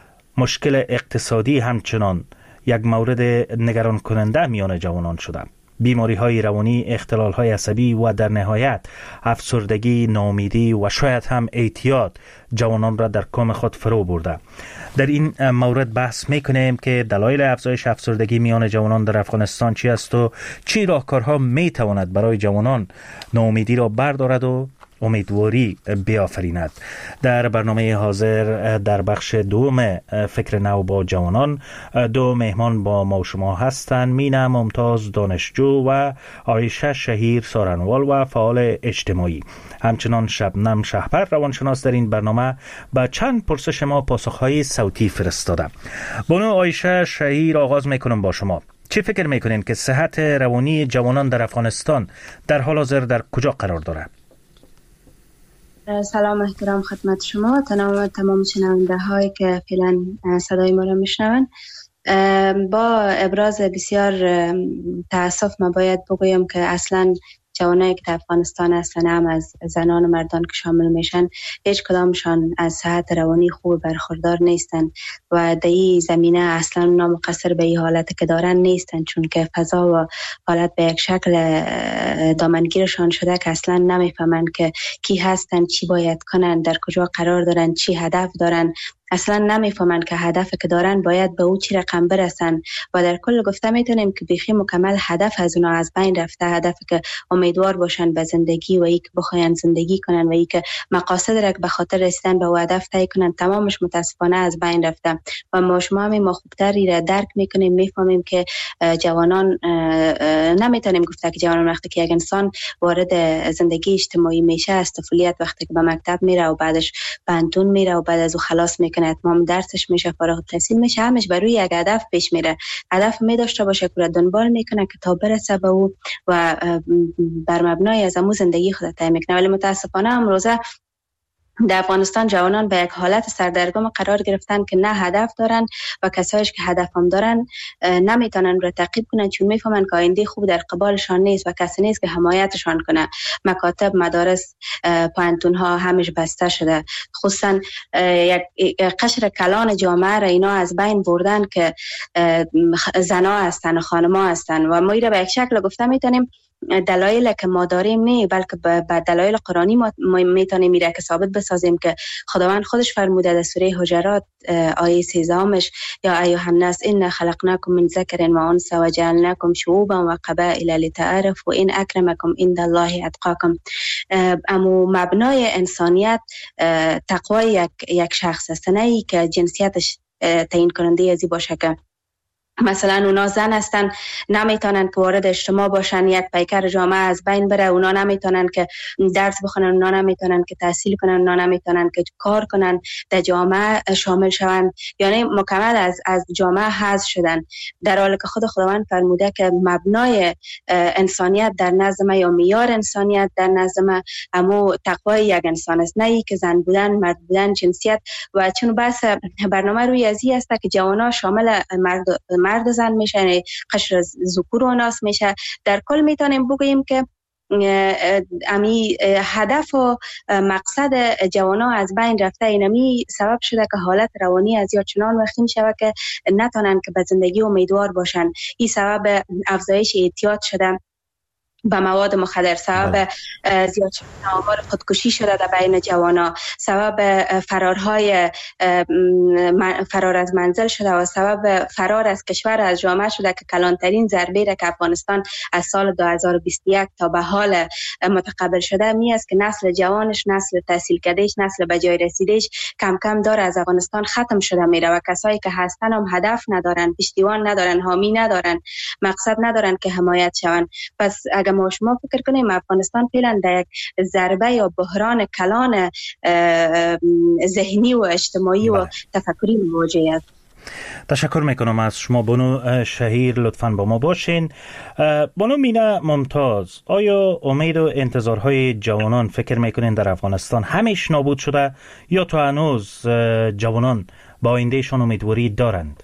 مشکل اقتصادی همچنان یک مورد نگران کننده میان جوانان شده. بیماری های روانی، اختلال های عصبی و در نهایت افسردگی، ناامیدی و شاید هم اعتیاد جوانان را در کام خود فرو برده. در این مورد بحث میکنیم که دلایل افزایش افسردگی میان جوانان در افغانستان چی است و چی راهکارها میتواند برای جوانان ناامیدی را بردارد و امیدواری بیافریند. در برنامه حاضر در بخش دوم فکر نو با جوانان 2 مهمان با ما و شما هستند. مینا ممتاز دانشجو و عایشه شهیر سارنوال و فعال اجتماعی. همچنان شبنم شهپر روانشناس در این برنامه با چند پرسش ما پاسخهای صوتی فرستاده. بانو عایشه شهیر، آغاز میکنم با شما. چی فکر میکنین که صحت روانی جوانان در افغانستان در حال حاضر در کجا قرار دارد؟ سلام احترام خدمت شما، تمام شنونده هایی که فعلا صدای ما را میشنوند. با ابراز بسیار تاسف ما باید بگویم که اصلا جوانایی که در افغانستان هستن، هم از زنان و مردان که شامل میشن، هیچ کدامشان از صحت روانی خوب برخوردار نیستن و در این زمینه اصلا نامقصر به این حالت که دارن نیستن، چون که فضا و حالت به یک شکل دامنگیرشان شده که اصلا نمیفهمن که کی هستن، چی باید کنن، در کجا قرار دارن، چی هدف دارن. اصلا نمیفهمن که هدف که دارن باید به او چی رقم برسن و در کل گفته میتونیم که بیخی مکمل هدف از اونا از بین رفته. هدف که امیدوار باشن به زندگی و ای که بخواین زندگی کنن و ای که مقاصد را که به خاطر رسیدن به هدف طی کنن، تمامش متاسفانه از بین رفته و ما شما هم ما خوبتری را درک میکنیم، میفهمیم که جوانان، نمیتونیم گفته که جوانان وقتی که یک انسان وارد زندگی اجتماعی میشه، از طفولیت وقتی که به مکتب میره و بعدش پانتون میره و بعد از او خلاص میکنه، اتمام درسش میشه، فارغ التحصیل میشه، همش بر روی یک هدف پیش میره. هدف می داشته باشه که دنبال میکنه که تا برسه به او و بر مبنای از امو زندگی خود طی میکنه. ولی متاسفانه امروزه در افغانستان جوانان به یک حالت سردرگم قرار گرفتن که نه هدف دارن و کسایش که هدف هم دارن نمیتونن را تعقیب کنن، چون میفهمن که آینده خوب در قبالشان نیست و کسی نیست که حمایتشان کنه. مکاتب، مدارس، پانتون ها همش بسته شده. خصوصا یک قشر کلان جامعه را اینا از بین بردن که زنا هستن و خانما هستن و ما را به یک شکل گفته میتونیم دلایل که ما داریم نه، بلکه به دلایل قرآنی ما میتونیم میره که ثابت بسازیم که خداوند خودش فرموده در سوره حجرات آیه 13 یا ایها الناس ان خلقناکم من ذکر و انثى وجعلناکم شعوبا و قبائل لتعارفوا ان اکرمکم عند الله اتقاکم. اما مبنای انسانیت تقوای یک شخص است، نه ای که جنسیتش تعیین کننده ازی باشه که مثلا اونا زن هستن نمیتونن که وارد اجتماع باشن، یک پیکر جامعه از بین بره، اونا نمیتونن که درس بخونن، اونا نمیتونن که تحصیل کنن، اونا نمیتونن که کار کنن، در جامعه شامل شون، یعنی مکمل از جامعه حذف شدن، در حالی که خداوند فرموده که مبنای انسانیت در نزد ما یا معیار انسانیت در نزد ما اما تقوای یک انسان است، نه ای که زن بودن، مرد بودن، جنسیت. و چون بحث برنامه روی ازی است که جوانا شامل مرد زن میشه، قشر ذکور و ناس میشه، در کل میتونیم بگوییم که امی هدف و مقصد جوانا از بین رفته، اینمی سبب شده که حالت روانی از یا چنان وخیم شده که نتونن که به زندگی امیدوار باشن. این سبب افزایش اعتیاد شده به مواد مخدر، سبب زیاد شدن آمار خودکشی شده در بین جوانا، سبب فرار از منزل شده و سبب فرار از کشور از جامعه شده که کلانترین ضربه را که افغانستان از سال 2021 تا به حال متقبل شده می است که نسل جوانش، نسل تحصیل کردهش، نسل به جای رسیدهش کم کم داره از افغانستان ختم شده میره و کسایی که هستن هم هدف ندارن، پشتیبان ندارن، حامی ندارن، مقصد ندارن که حمایت شون. پس اگر ما شما فکر کنیم افغانستان فعلا در یک ضربه یا بحران کلان ذهنی و اجتماعی و تفکری مواجه است. تشکر میکنم از شما بانو شهیر، لطفاً با ما باشین. بانو مینا ممتاز، آیا امید و انتظارهای جوانان فکر میکنین در افغانستان همیش نابود شده یا تا هنوز جوانان با آیندهشان امیدواری دارند؟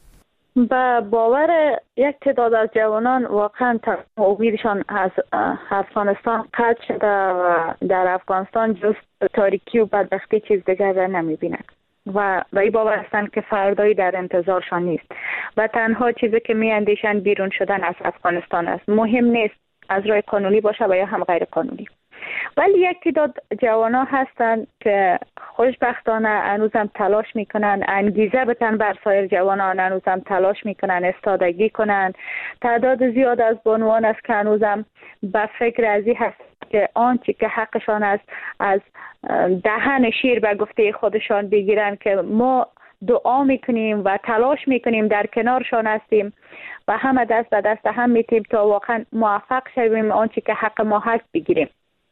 با باور یک تعداد از جوانان واقعا امیدشان از افغانستان قطع شده و در افغانستان جز تاریکی و بدبختی چیز دیگر را نمیبینند و این باور هستند که فردایی در انتظارشان نیست و تنها چیزی که میاندیشند بیرون شدن از افغانستان است. مهم نیست از راه قانونی باشه و یا هم غیر قانونی. ولی یک تعداد جوانا هستند که خوشبختانه هنوزم تلاش میکنن، انگیزه بتن بر سایر جوانان، هنوزم تلاش میکنن استادگی کنن. تعداد زیاد از بانوان است که هنوزم به فکر ازی هست که آنچه که حقشان است از دهن شیر به گفته خودشان بگیرن که ما دعا میکنیم و تلاش میکنیم، در کنارشان هستیم و همه دست به دست هم میتیم تا واقعا موفق شویم آنچه که حق ما هست بگیریم.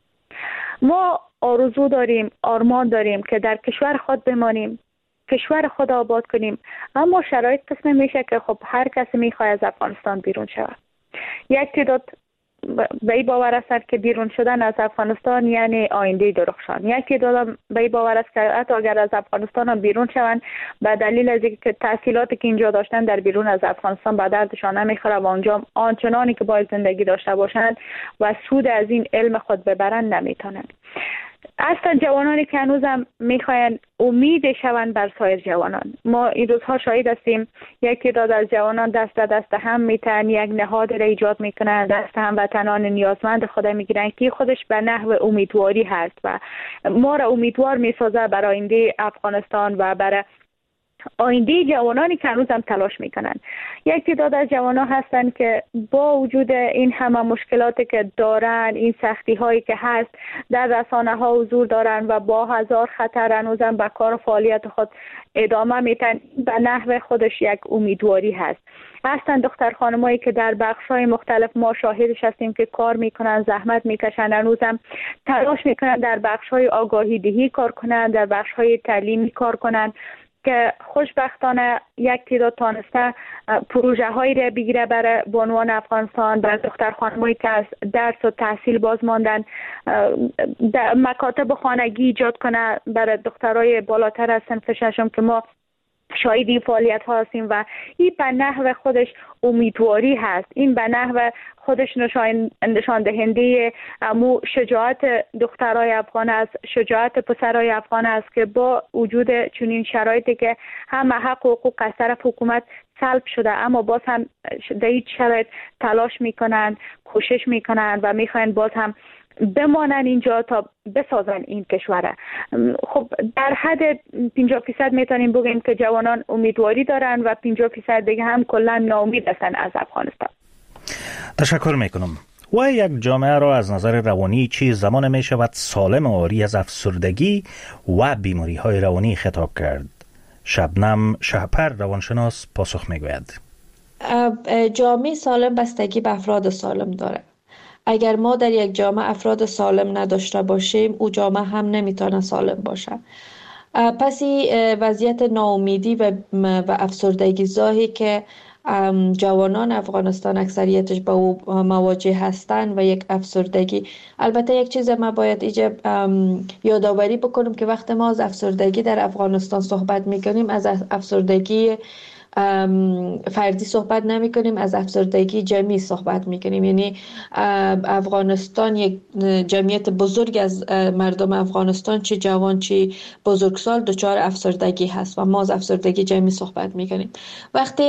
ما آرزو داریم، آرمان داریم که در کشور خود بمانیم، کشور خود آباد کنیم، اما شرایط قسم میشه که خب هر کسی میخواد از افغانستان بیرون شود. یک تعداد به این باور است که بیرون شدن از افغانستان یعنی آینده درخشان. یک تعداد به این باور است که حتی اگر از افغانستان هم بیرون شوند به دلیل از اینکه تحصیلاتی که اینجا داشتن در بیرون از افغانستان به دردشان نمیخوره و اونجا آنچنانی که باید زندگی داشته باشند و سود از این علم خود ببرند نمیتونند. اصلا جوانانی که هنوزم میخواین امید شوند بر سایر جوانان. ما این روزها شاهد هستیم یک تعداد از جوانان دست به دست هم میتن، یک نهاد را ایجاد میکنن، دست هموطنان نیازمند خود میگیرن که خودش به نحو امیدواری هست و ما را امیدوار میسازه برای آینده افغانستان و برای آینده جوانانی که هنوز هم تلاش میکنن. یک تعداد از جوانان هستن که با وجود این همه مشکلاتی که دارن، این سختی هایی که هست، در رسانه ها حضور دارن و با هزار خطر هنوز هم به کار و فعالیت خود ادامه میتن. به نحو خودش یک امیدواری هست. هستن دختر خانمایی که در بخش‌های مختلف ما شاهدش هستیم که کار میکنن، زحمت میکشن، هنوزم تلاش میکنن در بخش‌های آگاهی دهی کار کنن، در بخش‌های تعلیمی کار کنن که خوشبختانه یک تعداد تانسته پروژه هایی را بگیره برای بانوان افغانستان، برای دختر خانمایی که از درس و تحصیل باز ماندن، مکاتب خانگی ایجاد کنه برای دخترای بالاتر از صنف ششم که ما شاهد این فعالیت ها هستیم و این به نحو خودش امیدواری هست. این به نحو خودش نشان دهنده شجاعت دخترای افغان است، شجاعت پسرای افغان است که با وجود چنین شرایطی که همه حق و حقوق از طرف حکومت سلب شده، اما باز هم در این شرایط تلاش میکنند، کوشش میکنند و میخواین باز هم بمانن اینجا تا بسازن این کشوره. خب در حد 50% میتونیم بگیم که جوانان امیدواری دارن و 50% دیگه هم کلا ناامید هستن از افغانستان. تشکر میکنم. و یک جامعه را از نظر روانی چی زمان می شود سالم و عاری از افسردگی و بیماری های روانی خطاب کرد؟ شبنم شهپر روانشناس پاسخ میگوید. جامعه سالم بستگی به افراد سالم داره. اگر ما در یک جامعه افراد سالم نداشته باشیم، او جامعه هم نمیتونه سالم باشه. پس این وضعیت ناامیدی و افسردگی زاهی که جوانان افغانستان اکثریتش با او مواجه هستند و یک افسردگی. البته یک چیز ما باید اینجا یادآوری بکنم که وقتی ما از افسردگی در افغانستان صحبت میکنیم، از افسردگی فردی صحبت نمی کنیم، از افسردگی جمعی صحبت می کنیم. یعنی افغانستان یک جمعیت بزرگ از مردم افغانستان، چه جوان چه بزرگسال، دچار افسردگی هست و ما از افسردگی جمعی صحبت می کنیم. وقتی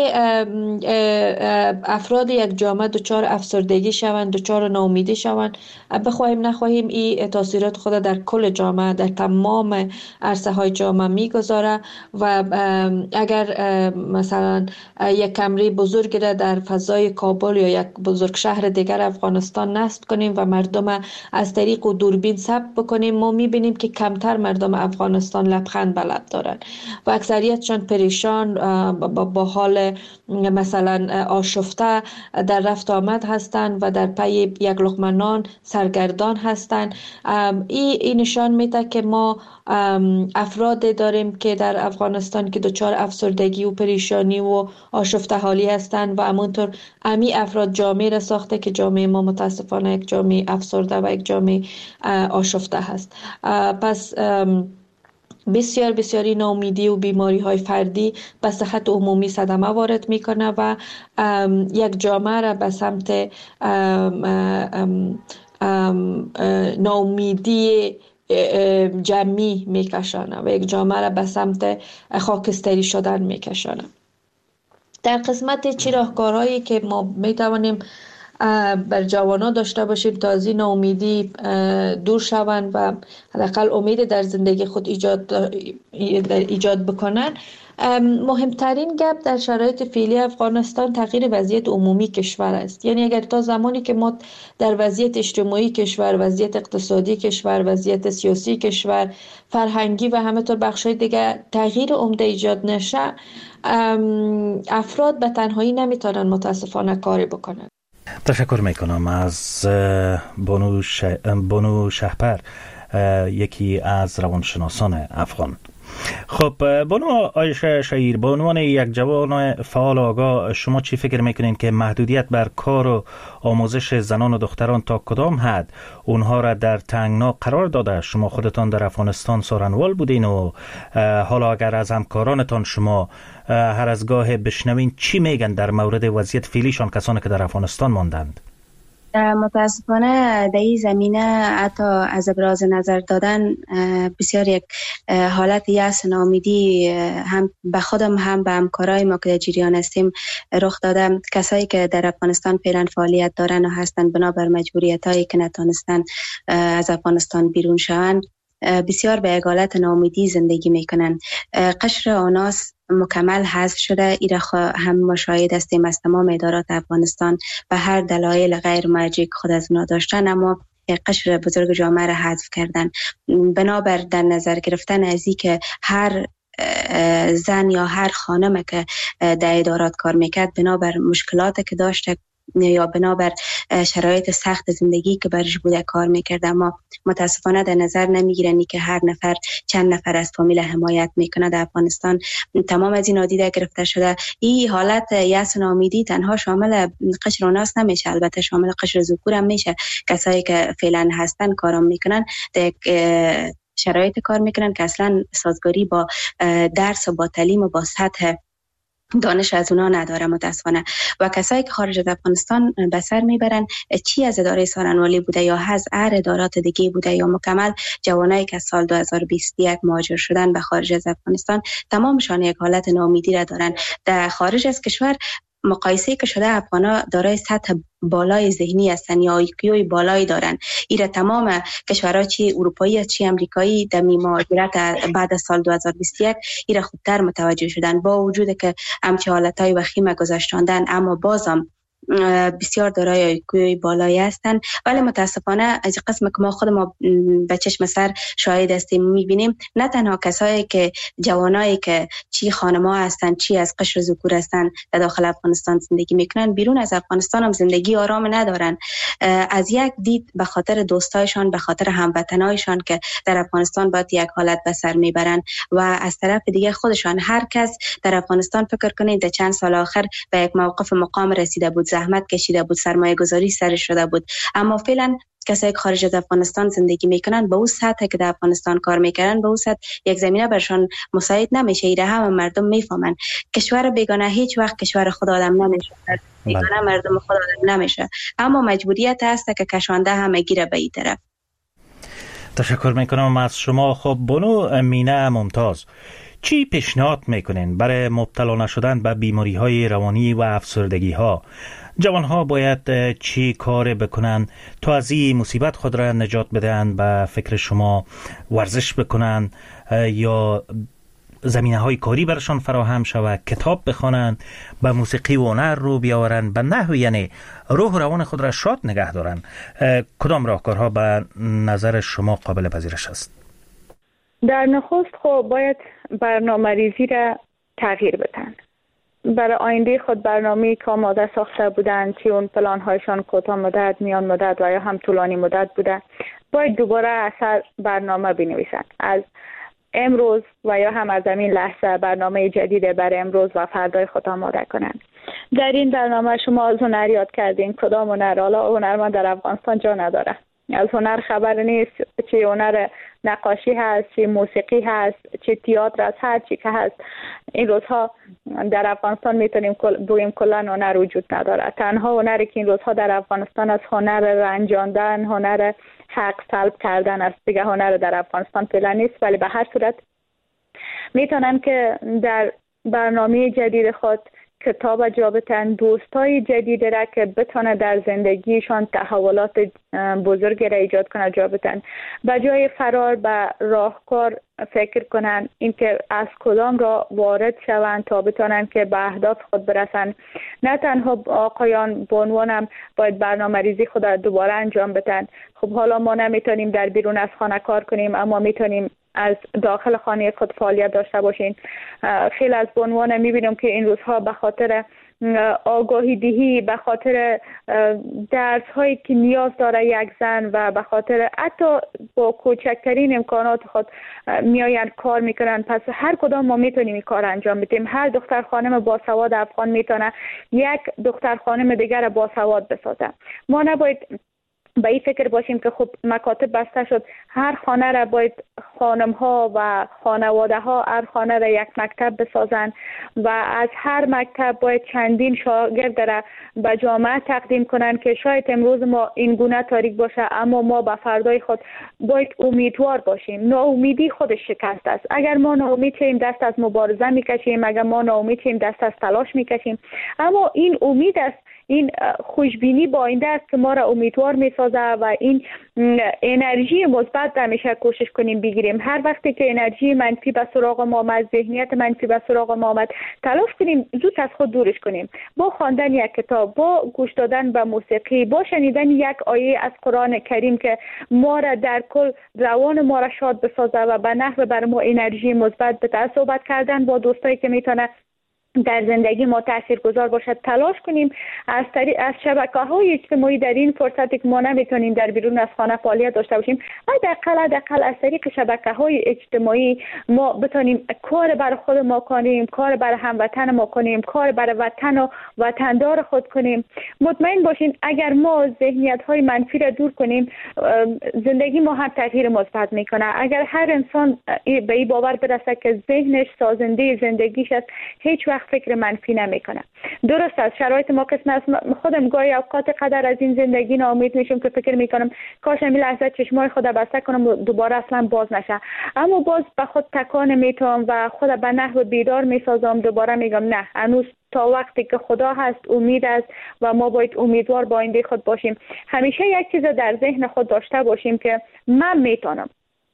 افراد یک جامعه دچار افسردگی شوند، دچار ناامیدی شوند، بخواهیم نخواهیم این تاثیرات خود در کل جامعه، در تمام عرصه های جامعه می گذاره و اگر مثلا یک کمره بزرگ را در فضای کابل یا یک بزرگ شهر دیگر افغانستان نصب کنیم و مردم از طریق و دوربین ثبت بکنیم، ما میبینیم که کمتر مردم افغانستان لبخند بلد دارن و اکثریتشان پریشان با حال مثلا آشفته در رفت آمد هستند و در پی یک لقمه نان سرگردان هستند. این نشان میده که ما افراد داریم که در افغانستان که دچار افسردگی و پریشانی و آشفته حالی هستند و همونطور امی افراد جامعه را ساخته که جامعه ما متاسفانه یک جامعه افسرده و یک جامعه آشفته هست. پس بسیاری ناامیدی و بیماری های فردی به صحت عمومی صدمه وارد میکنه و یک جامعه را به سمت ناامیدی جمعی میکشانه و یک جامعه را به سمت خاکستری شدن میکشانه. در قسمت چی راهکارهایی که ما میتوانیم بر جوانان داشته باشیم تا از این ناامیدی دور شوند و حداقل امید در زندگی خود ایجاد بکنن، مهمترین گپ در شرایط فعلی افغانستان تغییر وضعیت عمومی کشور است. یعنی اگر تا زمانی که ما در وضعیت اجتماعی کشور، وضعیت اقتصادی کشور، وضعیت سیاسی کشور، فرهنگی و همینطور بخشای دیگه تغییر عمده ایجاد نشه، افراد به تنهایی نمیتونن متاسفانه کاری بکنن. تشکر میکنم از بانو شهپر، یکی از روانشناسان افغان. خب بانو عایشه شهیر، به عنوان یک جوان فعال آگاه، شما چی فکر میکنین که محدودیت بر کار و آموزش زنان و دختران تا کدام حد اونها را در تنگنا قرار داده؟ شما خودتان در افغانستان سارنوال بودین و حالا اگر از همکارانتان شما هر از گاه بشنوین چی میگن در مورد وضعیت فعلیشان، کسانی که در افغانستان ماندند؟ متاسفانه در این زمینه حتی از ابراز نظر دادن بسیار یک حالت یأس و ناامیدی هم به خودم هم به همکارای ما که در جریان هستیم رخ داده. کسایی که در افغانستان فعلا فعالیت دارن و هستن بنابر مجبوریتایی که نتونستن از افغانستان بیرون شوند، بسیار به یک حالت ناامیدی زندگی میکنن. قشر آناس مکمل حذف شده. ایرا هم مشاهد هستیم از تمام ادارات افغانستان به هر دلایل غیر مرجع خود از اونا داشتن، اما قشر بزرگ جامعه را حذف کردن. بنابر در نظر گرفتن از این که هر زن یا هر خانم که در ادارات کار میکرد بنابر مشکلات که داشته یا بنابر شرایط سخت زندگی که برش بوده کار میکرده، اما متاسفانه در نظر نمیگیرن که هر نفر چند نفر از فامیل حمایت میکنه. در افغانستان تمام از این نادیده گرفته شده. این حالت یأس و ناامیدی تنها شامل قشر اوناس نمیشه، البته شامل قشر ذکور هم میشه. کسایی که فعلا هستن کارام میکنن شرایط کار میکنن که اصلا سازگاری با درس و با تعلیم و با سطح دانش از اونا نداره متاسفانه. و کسایی که خارج از افغانستان به سر میبرن چی از اداره سارنوالی بوده یا از هر ادارات دیگه بوده یا مکمل جوانایی که سال 2021 مهاجر شدن به خارج از افغانستان، تمامشان یک حالت ناامیدی را دارن. در خارج از کشور مقایسه که شده افغانا دارای سطح بالای ذهنی هستن یا ایکیوی بالایی دارن. ایره تمام کشورها چی اروپایی چی امریکایی در مهاجرت بعد از سال 2021 ایره خوبتر متوجه شدن، با وجود که همچه حالتهای وخیم گذاشتاندن اما بازم بسیار دارای ایکیوی بالایی هستن. ولی متاسفانه از قسم که ما خود ما به چشم سر شاهد هستیم میبینیم، نه تنها کسایی که جوانایی که چی خانما هستن چی از قشر ذکور هستن در داخل افغانستان زندگی میکنن، بیرون از افغانستان هم زندگی آرام ندارن. از یک دید به خاطر دوستایشان، به خاطر هموطنایشان که در افغانستان باید یک حالت به سر میبرن و از طرف دیگه خودشان هر کس در افغانستان فکر کنید در چند سال آخر به یک موقف مقام رسیده بود، زحمت کشیده بود، سرمایه گذاری سرش شده بود، اما فعلا کسایی که خارج از افغانستان زندگی میکنن به اون سطح که در افغانستان کار میکنن به اون سطح یک زمینه برشان مساعد نمیشه. ایره همه مردم میفهمن کشور بیگانه هیچ وقت کشور خود آدم نمیشه، بیگانه مردم خود آدم نمیشه، اما مجبوریت هست که کشانده همه گیره به این طرف. تشکر میکنم از شما. خب بانو مینه ممتاز، چی پیشنهاد میکنین برای مبتلا نشدن به بیماری های روانی و افسردگی ها؟ جوان ها باید چی کار بکنن تا از این مصیبت خود را نجات بدن؟ به فکر شما ورزش بکنن یا زمینه های کاری برشان فراهم شود، کتاب بخوانند، به موسیقی و هنر رو بیاورن، به نحو یعنی روح و روان خود را شاد نگه دارن؟ کدام راهکارها به نظر شما قابل پذیرش است؟ در نخست خب باید برنامه ریزی را تغییر بدن. برای آینده خود برنامه‌ای که آماده ساخته بودند، چه اون پلان هایشان کوتاه مدت، میان مدت و یا هم طولانی مدت بوده، باید دوباره اثر برنامه بنویسند. از امروز و یا هم از همین لحظه برنامه جدید برای امروز و فردای خود آماده کنند. در این برنامه شما از هنر یاد کردین. کدام هنر؟ حالا هنرمند در افغانستان جا نداره، از هنر خبر نیست، چه هنر نقاشی هست، چه موسیقی هست، چه تئاتر هست، هر چی که هست. این روزها در افغانستان میتونیم بگیم کلا هنر وجود نداره. تنها هنری که این روزها در افغانستان از هنر رنجاندن، هنر حق طلب کردن است. دیگه هنر در افغانستان فعلا نیست، ولی به هر صورت میتونن که در برنامه جدید خود کتاب جا بتن، دوستای جدید را که بتونه در زندگیشان تحولات بزرگ را ایجاد کنه جا بتن. به جای فرار به راهکار فکر کنن، اینکه از کدام را وارد شوند تا بتونن که به اهداف خود برسن. نه تنها آقایان به عنوانم باید برنامه ریزی خود را دوباره انجام بدن. خب حالا ما نمیتونیم در بیرون از خانه کار کنیم، اما میتونیم از داخل خانه خود فعالیت داشته باشین. خیلی از به عنوان میبینم که این روزها به خاطر آگاهی دهی، به خاطر درس هایی که نیاز داره یک زن و به خاطر حتی با کوچکترین امکانات خود میآیند کار میکنن، پس هر کدام ما میتونیم این کار انجام بدیم. هر دختر خانم باسواد افغان میتونه یک دختر خانم دیگر باسواد بسازه. ما نباید به این فکر باشیم که خب مکاتب بسته شد، هر خانه را باید خانم ها و خانواده ها هر خانه را یک مکتب بسازن و از هر مکتب باید چندین شاگرد را به جامعه تقدیم کنن که شاید امروز ما این گونه تاریک باشه، اما ما به فردای خود باید امیدوار باشیم. ناامیدی خودش شکست است. اگر ما ناامید شیم دست از مبارزه میکشیم، اگر ما ناامید شیم دست از تلاش میکشیم، اما این امید است، این خوشبینی با آینده است که ما را امیدوار میسازه و این انرژی مثبت همیشه کوشش کنیم بگیریم. هر وقتی که انرژی منفی به سراغ ما آمد، ذهنیت منفی به سراغ ما آمد، تلاش کنیم زود از خود دورش کنیم با خواندن یک کتاب، با گوش دادن به موسیقی، با شنیدن یک آیه از قرآن کریم که ما را در کل روان ما را شاد بسازه و به نحو بر ما انرژی مثبت بده. صحبت کردن با دوستایی که میتونه در زندگی ما تاثیرگذار باشد تلاش کنیم از شبکه‌های اجتماعی در این فرصتی که ما نمیتونیم در بیرون از خانه فعالیت داشته باشیم حداقل از طریق شبکه‌های اجتماعی ما بتونیم کار برای خود ما کنیم، کار برای هموطن ما کنیم، کار برای وطن و وطندار خود کنیم. مطمئن باشین اگر ما ذهنیت‌های منفی را دور کنیم زندگی ما هم تغییر مثبت میکنه. اگر هر انسان به این باور برسه که ذهنش سازنده زندگیش است هیچ وقت فکر منفی نمیکنه. درست است شرایط ما قسم است. خودم گاهی اوقات قدر از این زندگی ناامید میشم که فکر میکنم کاش این لحظه چشمای خود بسته کنم و دوباره اصلا باز نشه، اما باز به خود تکان میتونم و خود به نحو بیدار میسازم. دوباره میگم نه، هنوز تا وقتی که خدا هست امید است و ما باید امیدوار با آینده خود باشیم. همیشه یک چیز در ذهن خود داشته باشیم که من میتونم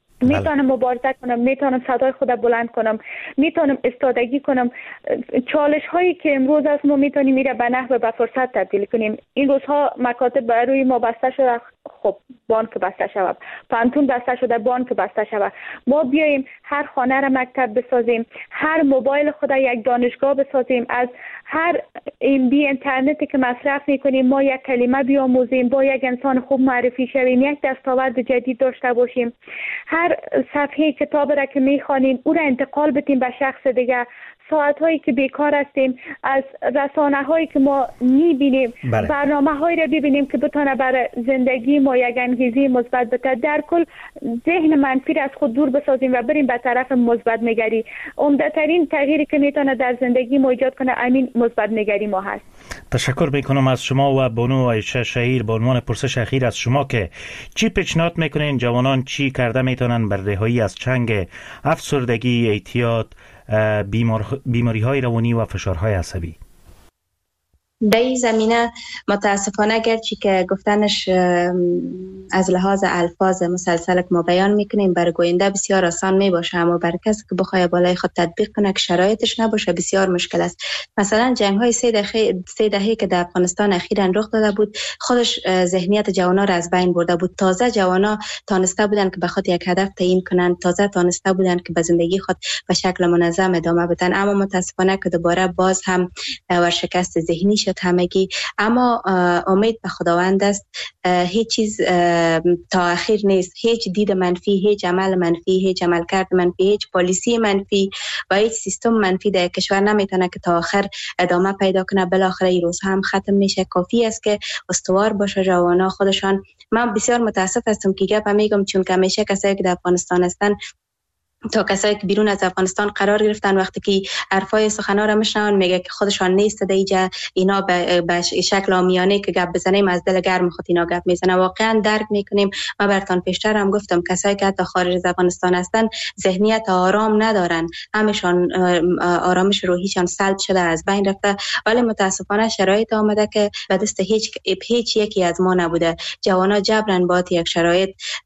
مبارزه کنم، میتونم صدای خود بلند کنم، میتونم استادگی کنم. چالش هایی که امروز است ما میتونیم میره به نحو به فرصت تبدیل کنیم. این روزها مکاتب بر روی ما بسته شده، خب بانک بسته شود، پانتون بسته شده، بانک بسته شود. ما بیاییم هر خانه را مکتب بسازیم، هر موبایل خود یک دانشگاه بسازیم، از هر MB اینترنتی که مصرف میکنیم ما یک کلمه بیاموزیم، با یک انسان خوب معرفی شویم، یک دستاورد جدید داشته باشیم، هر صفحه کتاب را که میخوانیم او را انتقال بدیم به شخص دیگر. ساعت هایی که بیکار هستیم از رسانه هایی که ما میبینیم برنامه هایی را ببینیم که بتونه برای زندگی ما یک انگیزه مثبت بده. در کل ذهن منفی را از خود دور بسازیم و بریم به طرف مثبت نگری. عمده ترین تغییری که میتونه در زندگی ما ایجاد کنه همین مثبت نگری ما هست. تشکر میکنم از شما و بانو عایشه شهیر. به عنوان پرسش اخیر از شما که چی پیشنهاد میکنین جوانان چی کرده میتونن بر رهایی از چنگ افسردگی، اعتیاد، بیماری های روانی و فشارهای عصبی؟ در این زمینه متاسفانه گرچه که گفتنش از لحاظ الفاظ مسلسل که ما بیان میکنیم برای گوینده بسیار آسان میباشه، اما برای کسی که بخواه بالای خود تطبیق کنه که شرایطش نباشه بسیار مشکل است. مثلا جنگ های 3 دهه که در افغانستان اخیراً رخ داده بود خودش ذهنیت جوانا را از بین برده بود. تازه جوانا تانسته بودن که به خود یک هدف تعیین کنن، تازه تانسته بودن که به زندگی خود به شکل منظم ادامه بدن، اما متاسفانه که دوباره باز هم ورشکست ذهنی شد همگی. اما امید به خداوند است. هیچ چیز تا اخیر نیست. هیچ دید منفی، هیچ عمل منفی، هیچ عملکرد منفی، هیچ پالیسی منفی و هیچ سیستم منفی در کشور نمیتونه که تا آخر ادامه پیدا کنه. بالاخره این روز هم ختم میشه. کافی است که استوار باشه جوانا خودشان. من بسیار متاسف هستم که گپ میگم چون که همیشه کسایی که در افغانستان هستن تا کسایی که بیرون از افغانستان قرار گرفتن وقتی که حرفای سخنا را میشنون میگه که خودشان نیست دیگه اینا به شکل عامیانه که گپ بزنیم از دل گرم خود اینا گپ میزنه. واقعا درک میکنیم. من براتون پیشتر هم گفتم کسایی که حتی خارج از افغانستان هستن ذهنیت آرام ندارن، همشان آرامش روحیشان سلب شده، از بین رفته، ولی متاسفانه شرایط آمده که به دست هیچ یکی از ما نبوده. جوانا جبران با یک شرایط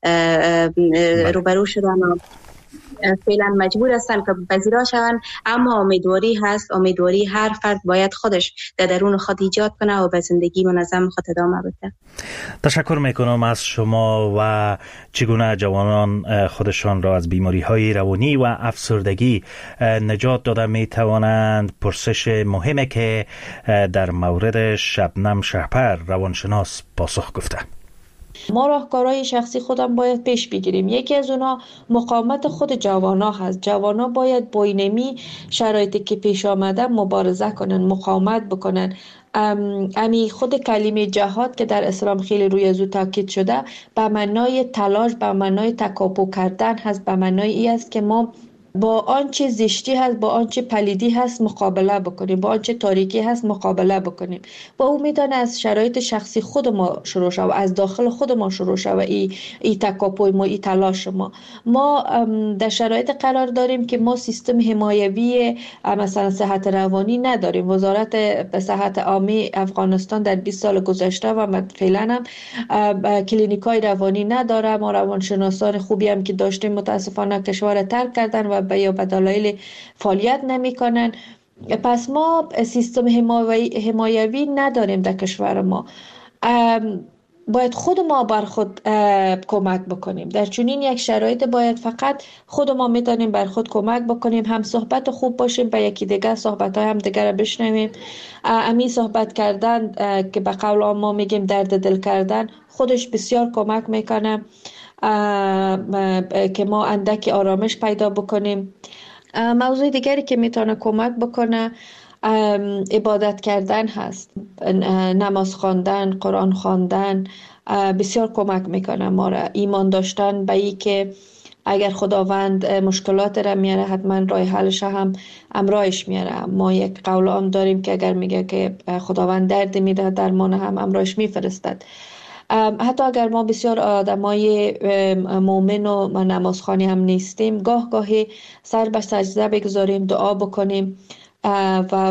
روبرو شدن و فعلا مجبور هستن که پذیرا شون. اما امیدواری هست. امیدواری هر فرد باید خودش در درون خود ایجاد کنه و به زندگی منظم خود ادامه بده. تشکر میکنم از شما. و چگونه جوانان خودشان را از بیماری های روانی و افسردگی نجات داده میتوانند؟ پرسش مهمه که در مورد شبنم شهپر روانشناس پاسخ گفته. ما راهکارهای شخصی خودم باید پیش بگیریم. یکی از اونها مقاومت خود جوانا هست. جوانا باید با اینمی شرایطی که پیش آمده مبارزه کنن، مقاومت بکنن. امی خود کلمه جهاد که در اسلام خیلی روی ازو تاکید شده به معنای تلاش، به معنای تکاپو کردن هست، به معنای ای است که ما با آنچه زشتی هست، با آنچه پلیدی هست مقابله بکنیم، با آنچه تاریکی هست مقابله بکنیم. با امیدان از شرایط شخصی خود ما شروع شد، از داخل خود ما شروع شد ای تکاپوی ما، ای تلاش ما در شرایط قرار داریم که ما سیستم حمایوی مثلا صحت روانی نداریم. وزارت صحت عامه افغانستان در 20 سال گذشته و فعلا هم کلینیکای روانی نداره. ما روانشناسان خوبی هم که داشتیم متاسفانه کشور ترک کردن و یا به دلایل فعالیت نمی کنن. پس ما سیستم حمایوی نداریم در کشور ما. باید خود ما بر خود کمک بکنیم. در چنین یک شرایط باید فقط خود ما میتونیم بر خود کمک بکنیم، هم صحبت خوب باشیم با یکی دیگر، صحبت های هم دیگر رو بشنویم. امی صحبت کردن که به قول ما میگیم درد دل کردن، خودش بسیار کمک میکنه که ما اندکی آرامش پیدا بکنیم. موضوع دیگری که میتونه کمک بکنه عبادت کردن هست. نماز خواندن، قرآن خواندن بسیار کمک میکنه ما را. ایمان داشتن به این که اگر خداوند مشکلات را میاره حتما راه حلش هم امراهش میاره. ما یک قول عام داریم که اگر میگه که خداوند درد میده درمان هم امراهش میفرستد. حتی اگر ما بسیار آدمای مؤمن و نمازخوانی هم نیستیم، گاه گاهی سر به سجده بگذاریم، دعا بکنیم و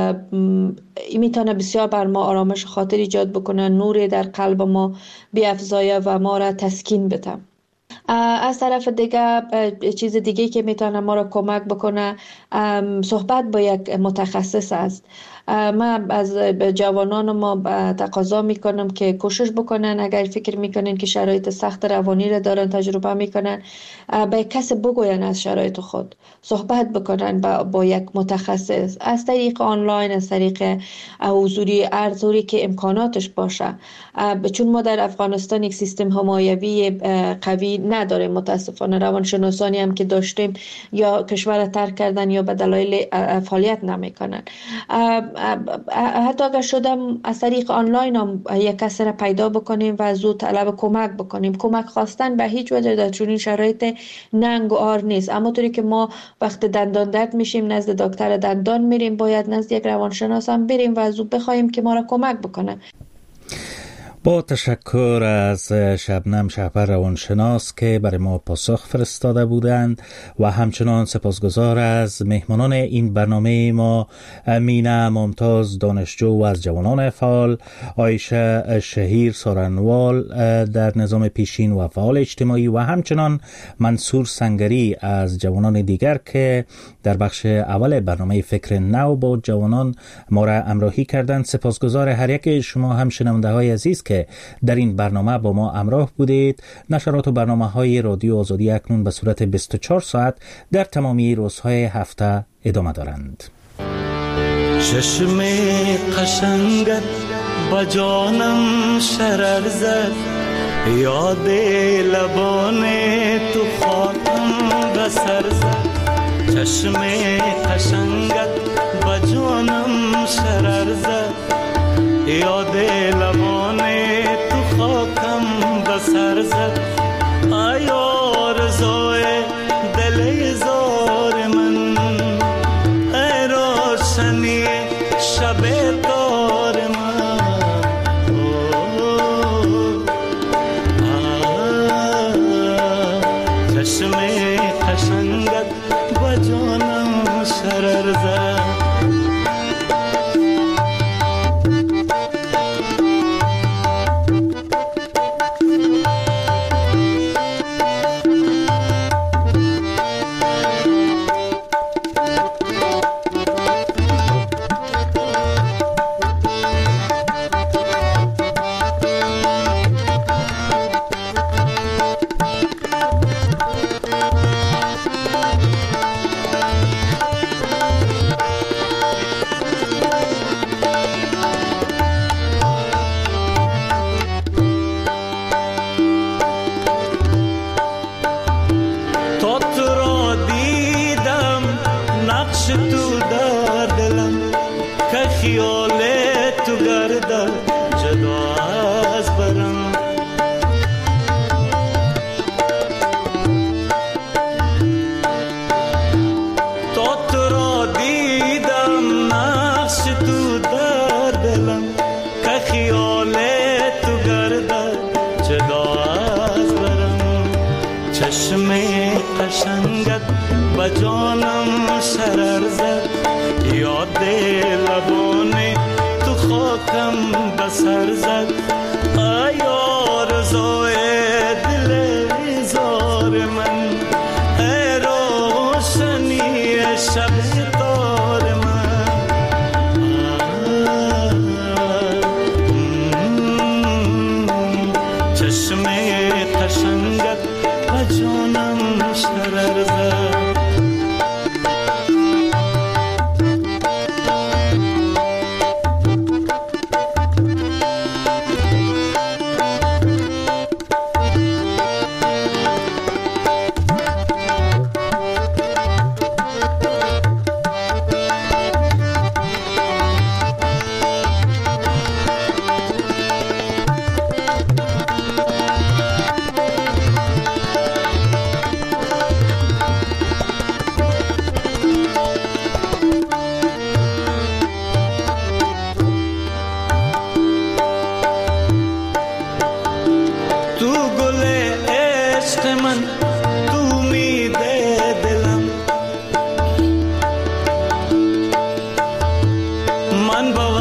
این میتونه بسیار بر ما آرامش خاطر ایجاد بکنه، نوری در قلب ما بیافزایه و ما را تسکین بده. از طرف دیگه چیز دیگه که میتونه ما را کمک بکنه صحبت با یک متخصص است. من از جوانان ما تقاضا میکنم که کوشش بکنن، اگر فکر میکنن که شرایط سخت روانی را دارن تجربه میکنن، به کسی بگوین از شرایط خود، صحبت بکنن با یک متخصص از طریق آنلاین، از طریق حضوری، ارزوری که امکاناتش باشه. چون ما در افغانستان یک سیستم حمایوی قوی نداریم متاسفانه. روانشناسانی هم که داشتیم یا کشور ترک کردن یا به دلایل فعالیت نمیکنن. حتی اگر شدم از طریق آنلاین هم یک کسی را پیدا بکنیم و زود طلب کمک بکنیم. کمک خواستن به هیچ وجه در چنین شرایط ننگ و عار نیست. اما طوری که ما وقت دندان درد میشیم نزد دکتر دندان میریم، باید نزد یک روانشناس هم بریم و زود بخوایم که ما را کمک بکنه. با تشکر از شبنم شهپر روانشناس که برای ما پاسخ فرستاده بودند و همچنان سپاسگزار از مهمانان این برنامه ما، مینه ممتاز دانشجو و از جوانان فعال، عایشه شهیر سارنوال در نظام پیشین و فعال اجتماعی و همچنان منصور سنگری از جوانان دیگر که در بخش اول برنامه فکر نو با جوانان ما را همراهی کردند. سپاسگزار هر یک شما هم شنونده های عزیز که در این برنامه با ما همراه بودید. نشرات و برنامه‌های رادیو آزادی اکنون به صورت 24 ساعت در تمامی روزهای هفته ادامه دارند. چشم قشنگت با جانم شرر زد، یاد لبان تو خاطرم به سر زد. چشم قشنگت با جانم شرر زد، یاد لبان تو خاکم به سر زد. ای آرزوی دل زار من، ای روشنی شب تار من. چشم قشنگت با جانم شرر زد.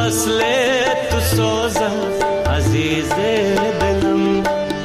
وصل تو سازم عزیز دلم.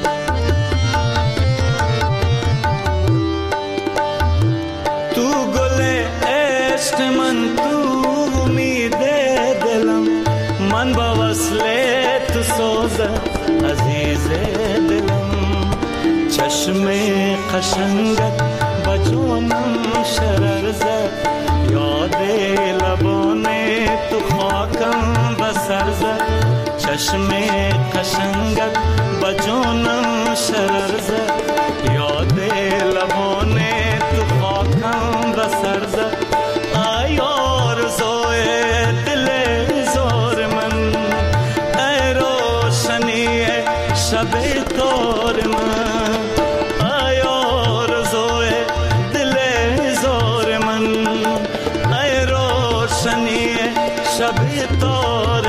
تو گل عشق من، تو امید دلم، من با وصل تو سازم عزیز دلم. چشم قشنگت با جانم شرر زد، یاد لبان تو خاکم بسر زد. چشم قشنگت با جانم شرر زد، یاد لبان تو خاکم بسر زد. ای آرزوی دل زار من، ای روشنی شب تار من، ای آرزوی دل زار من، ای روشنی شب تار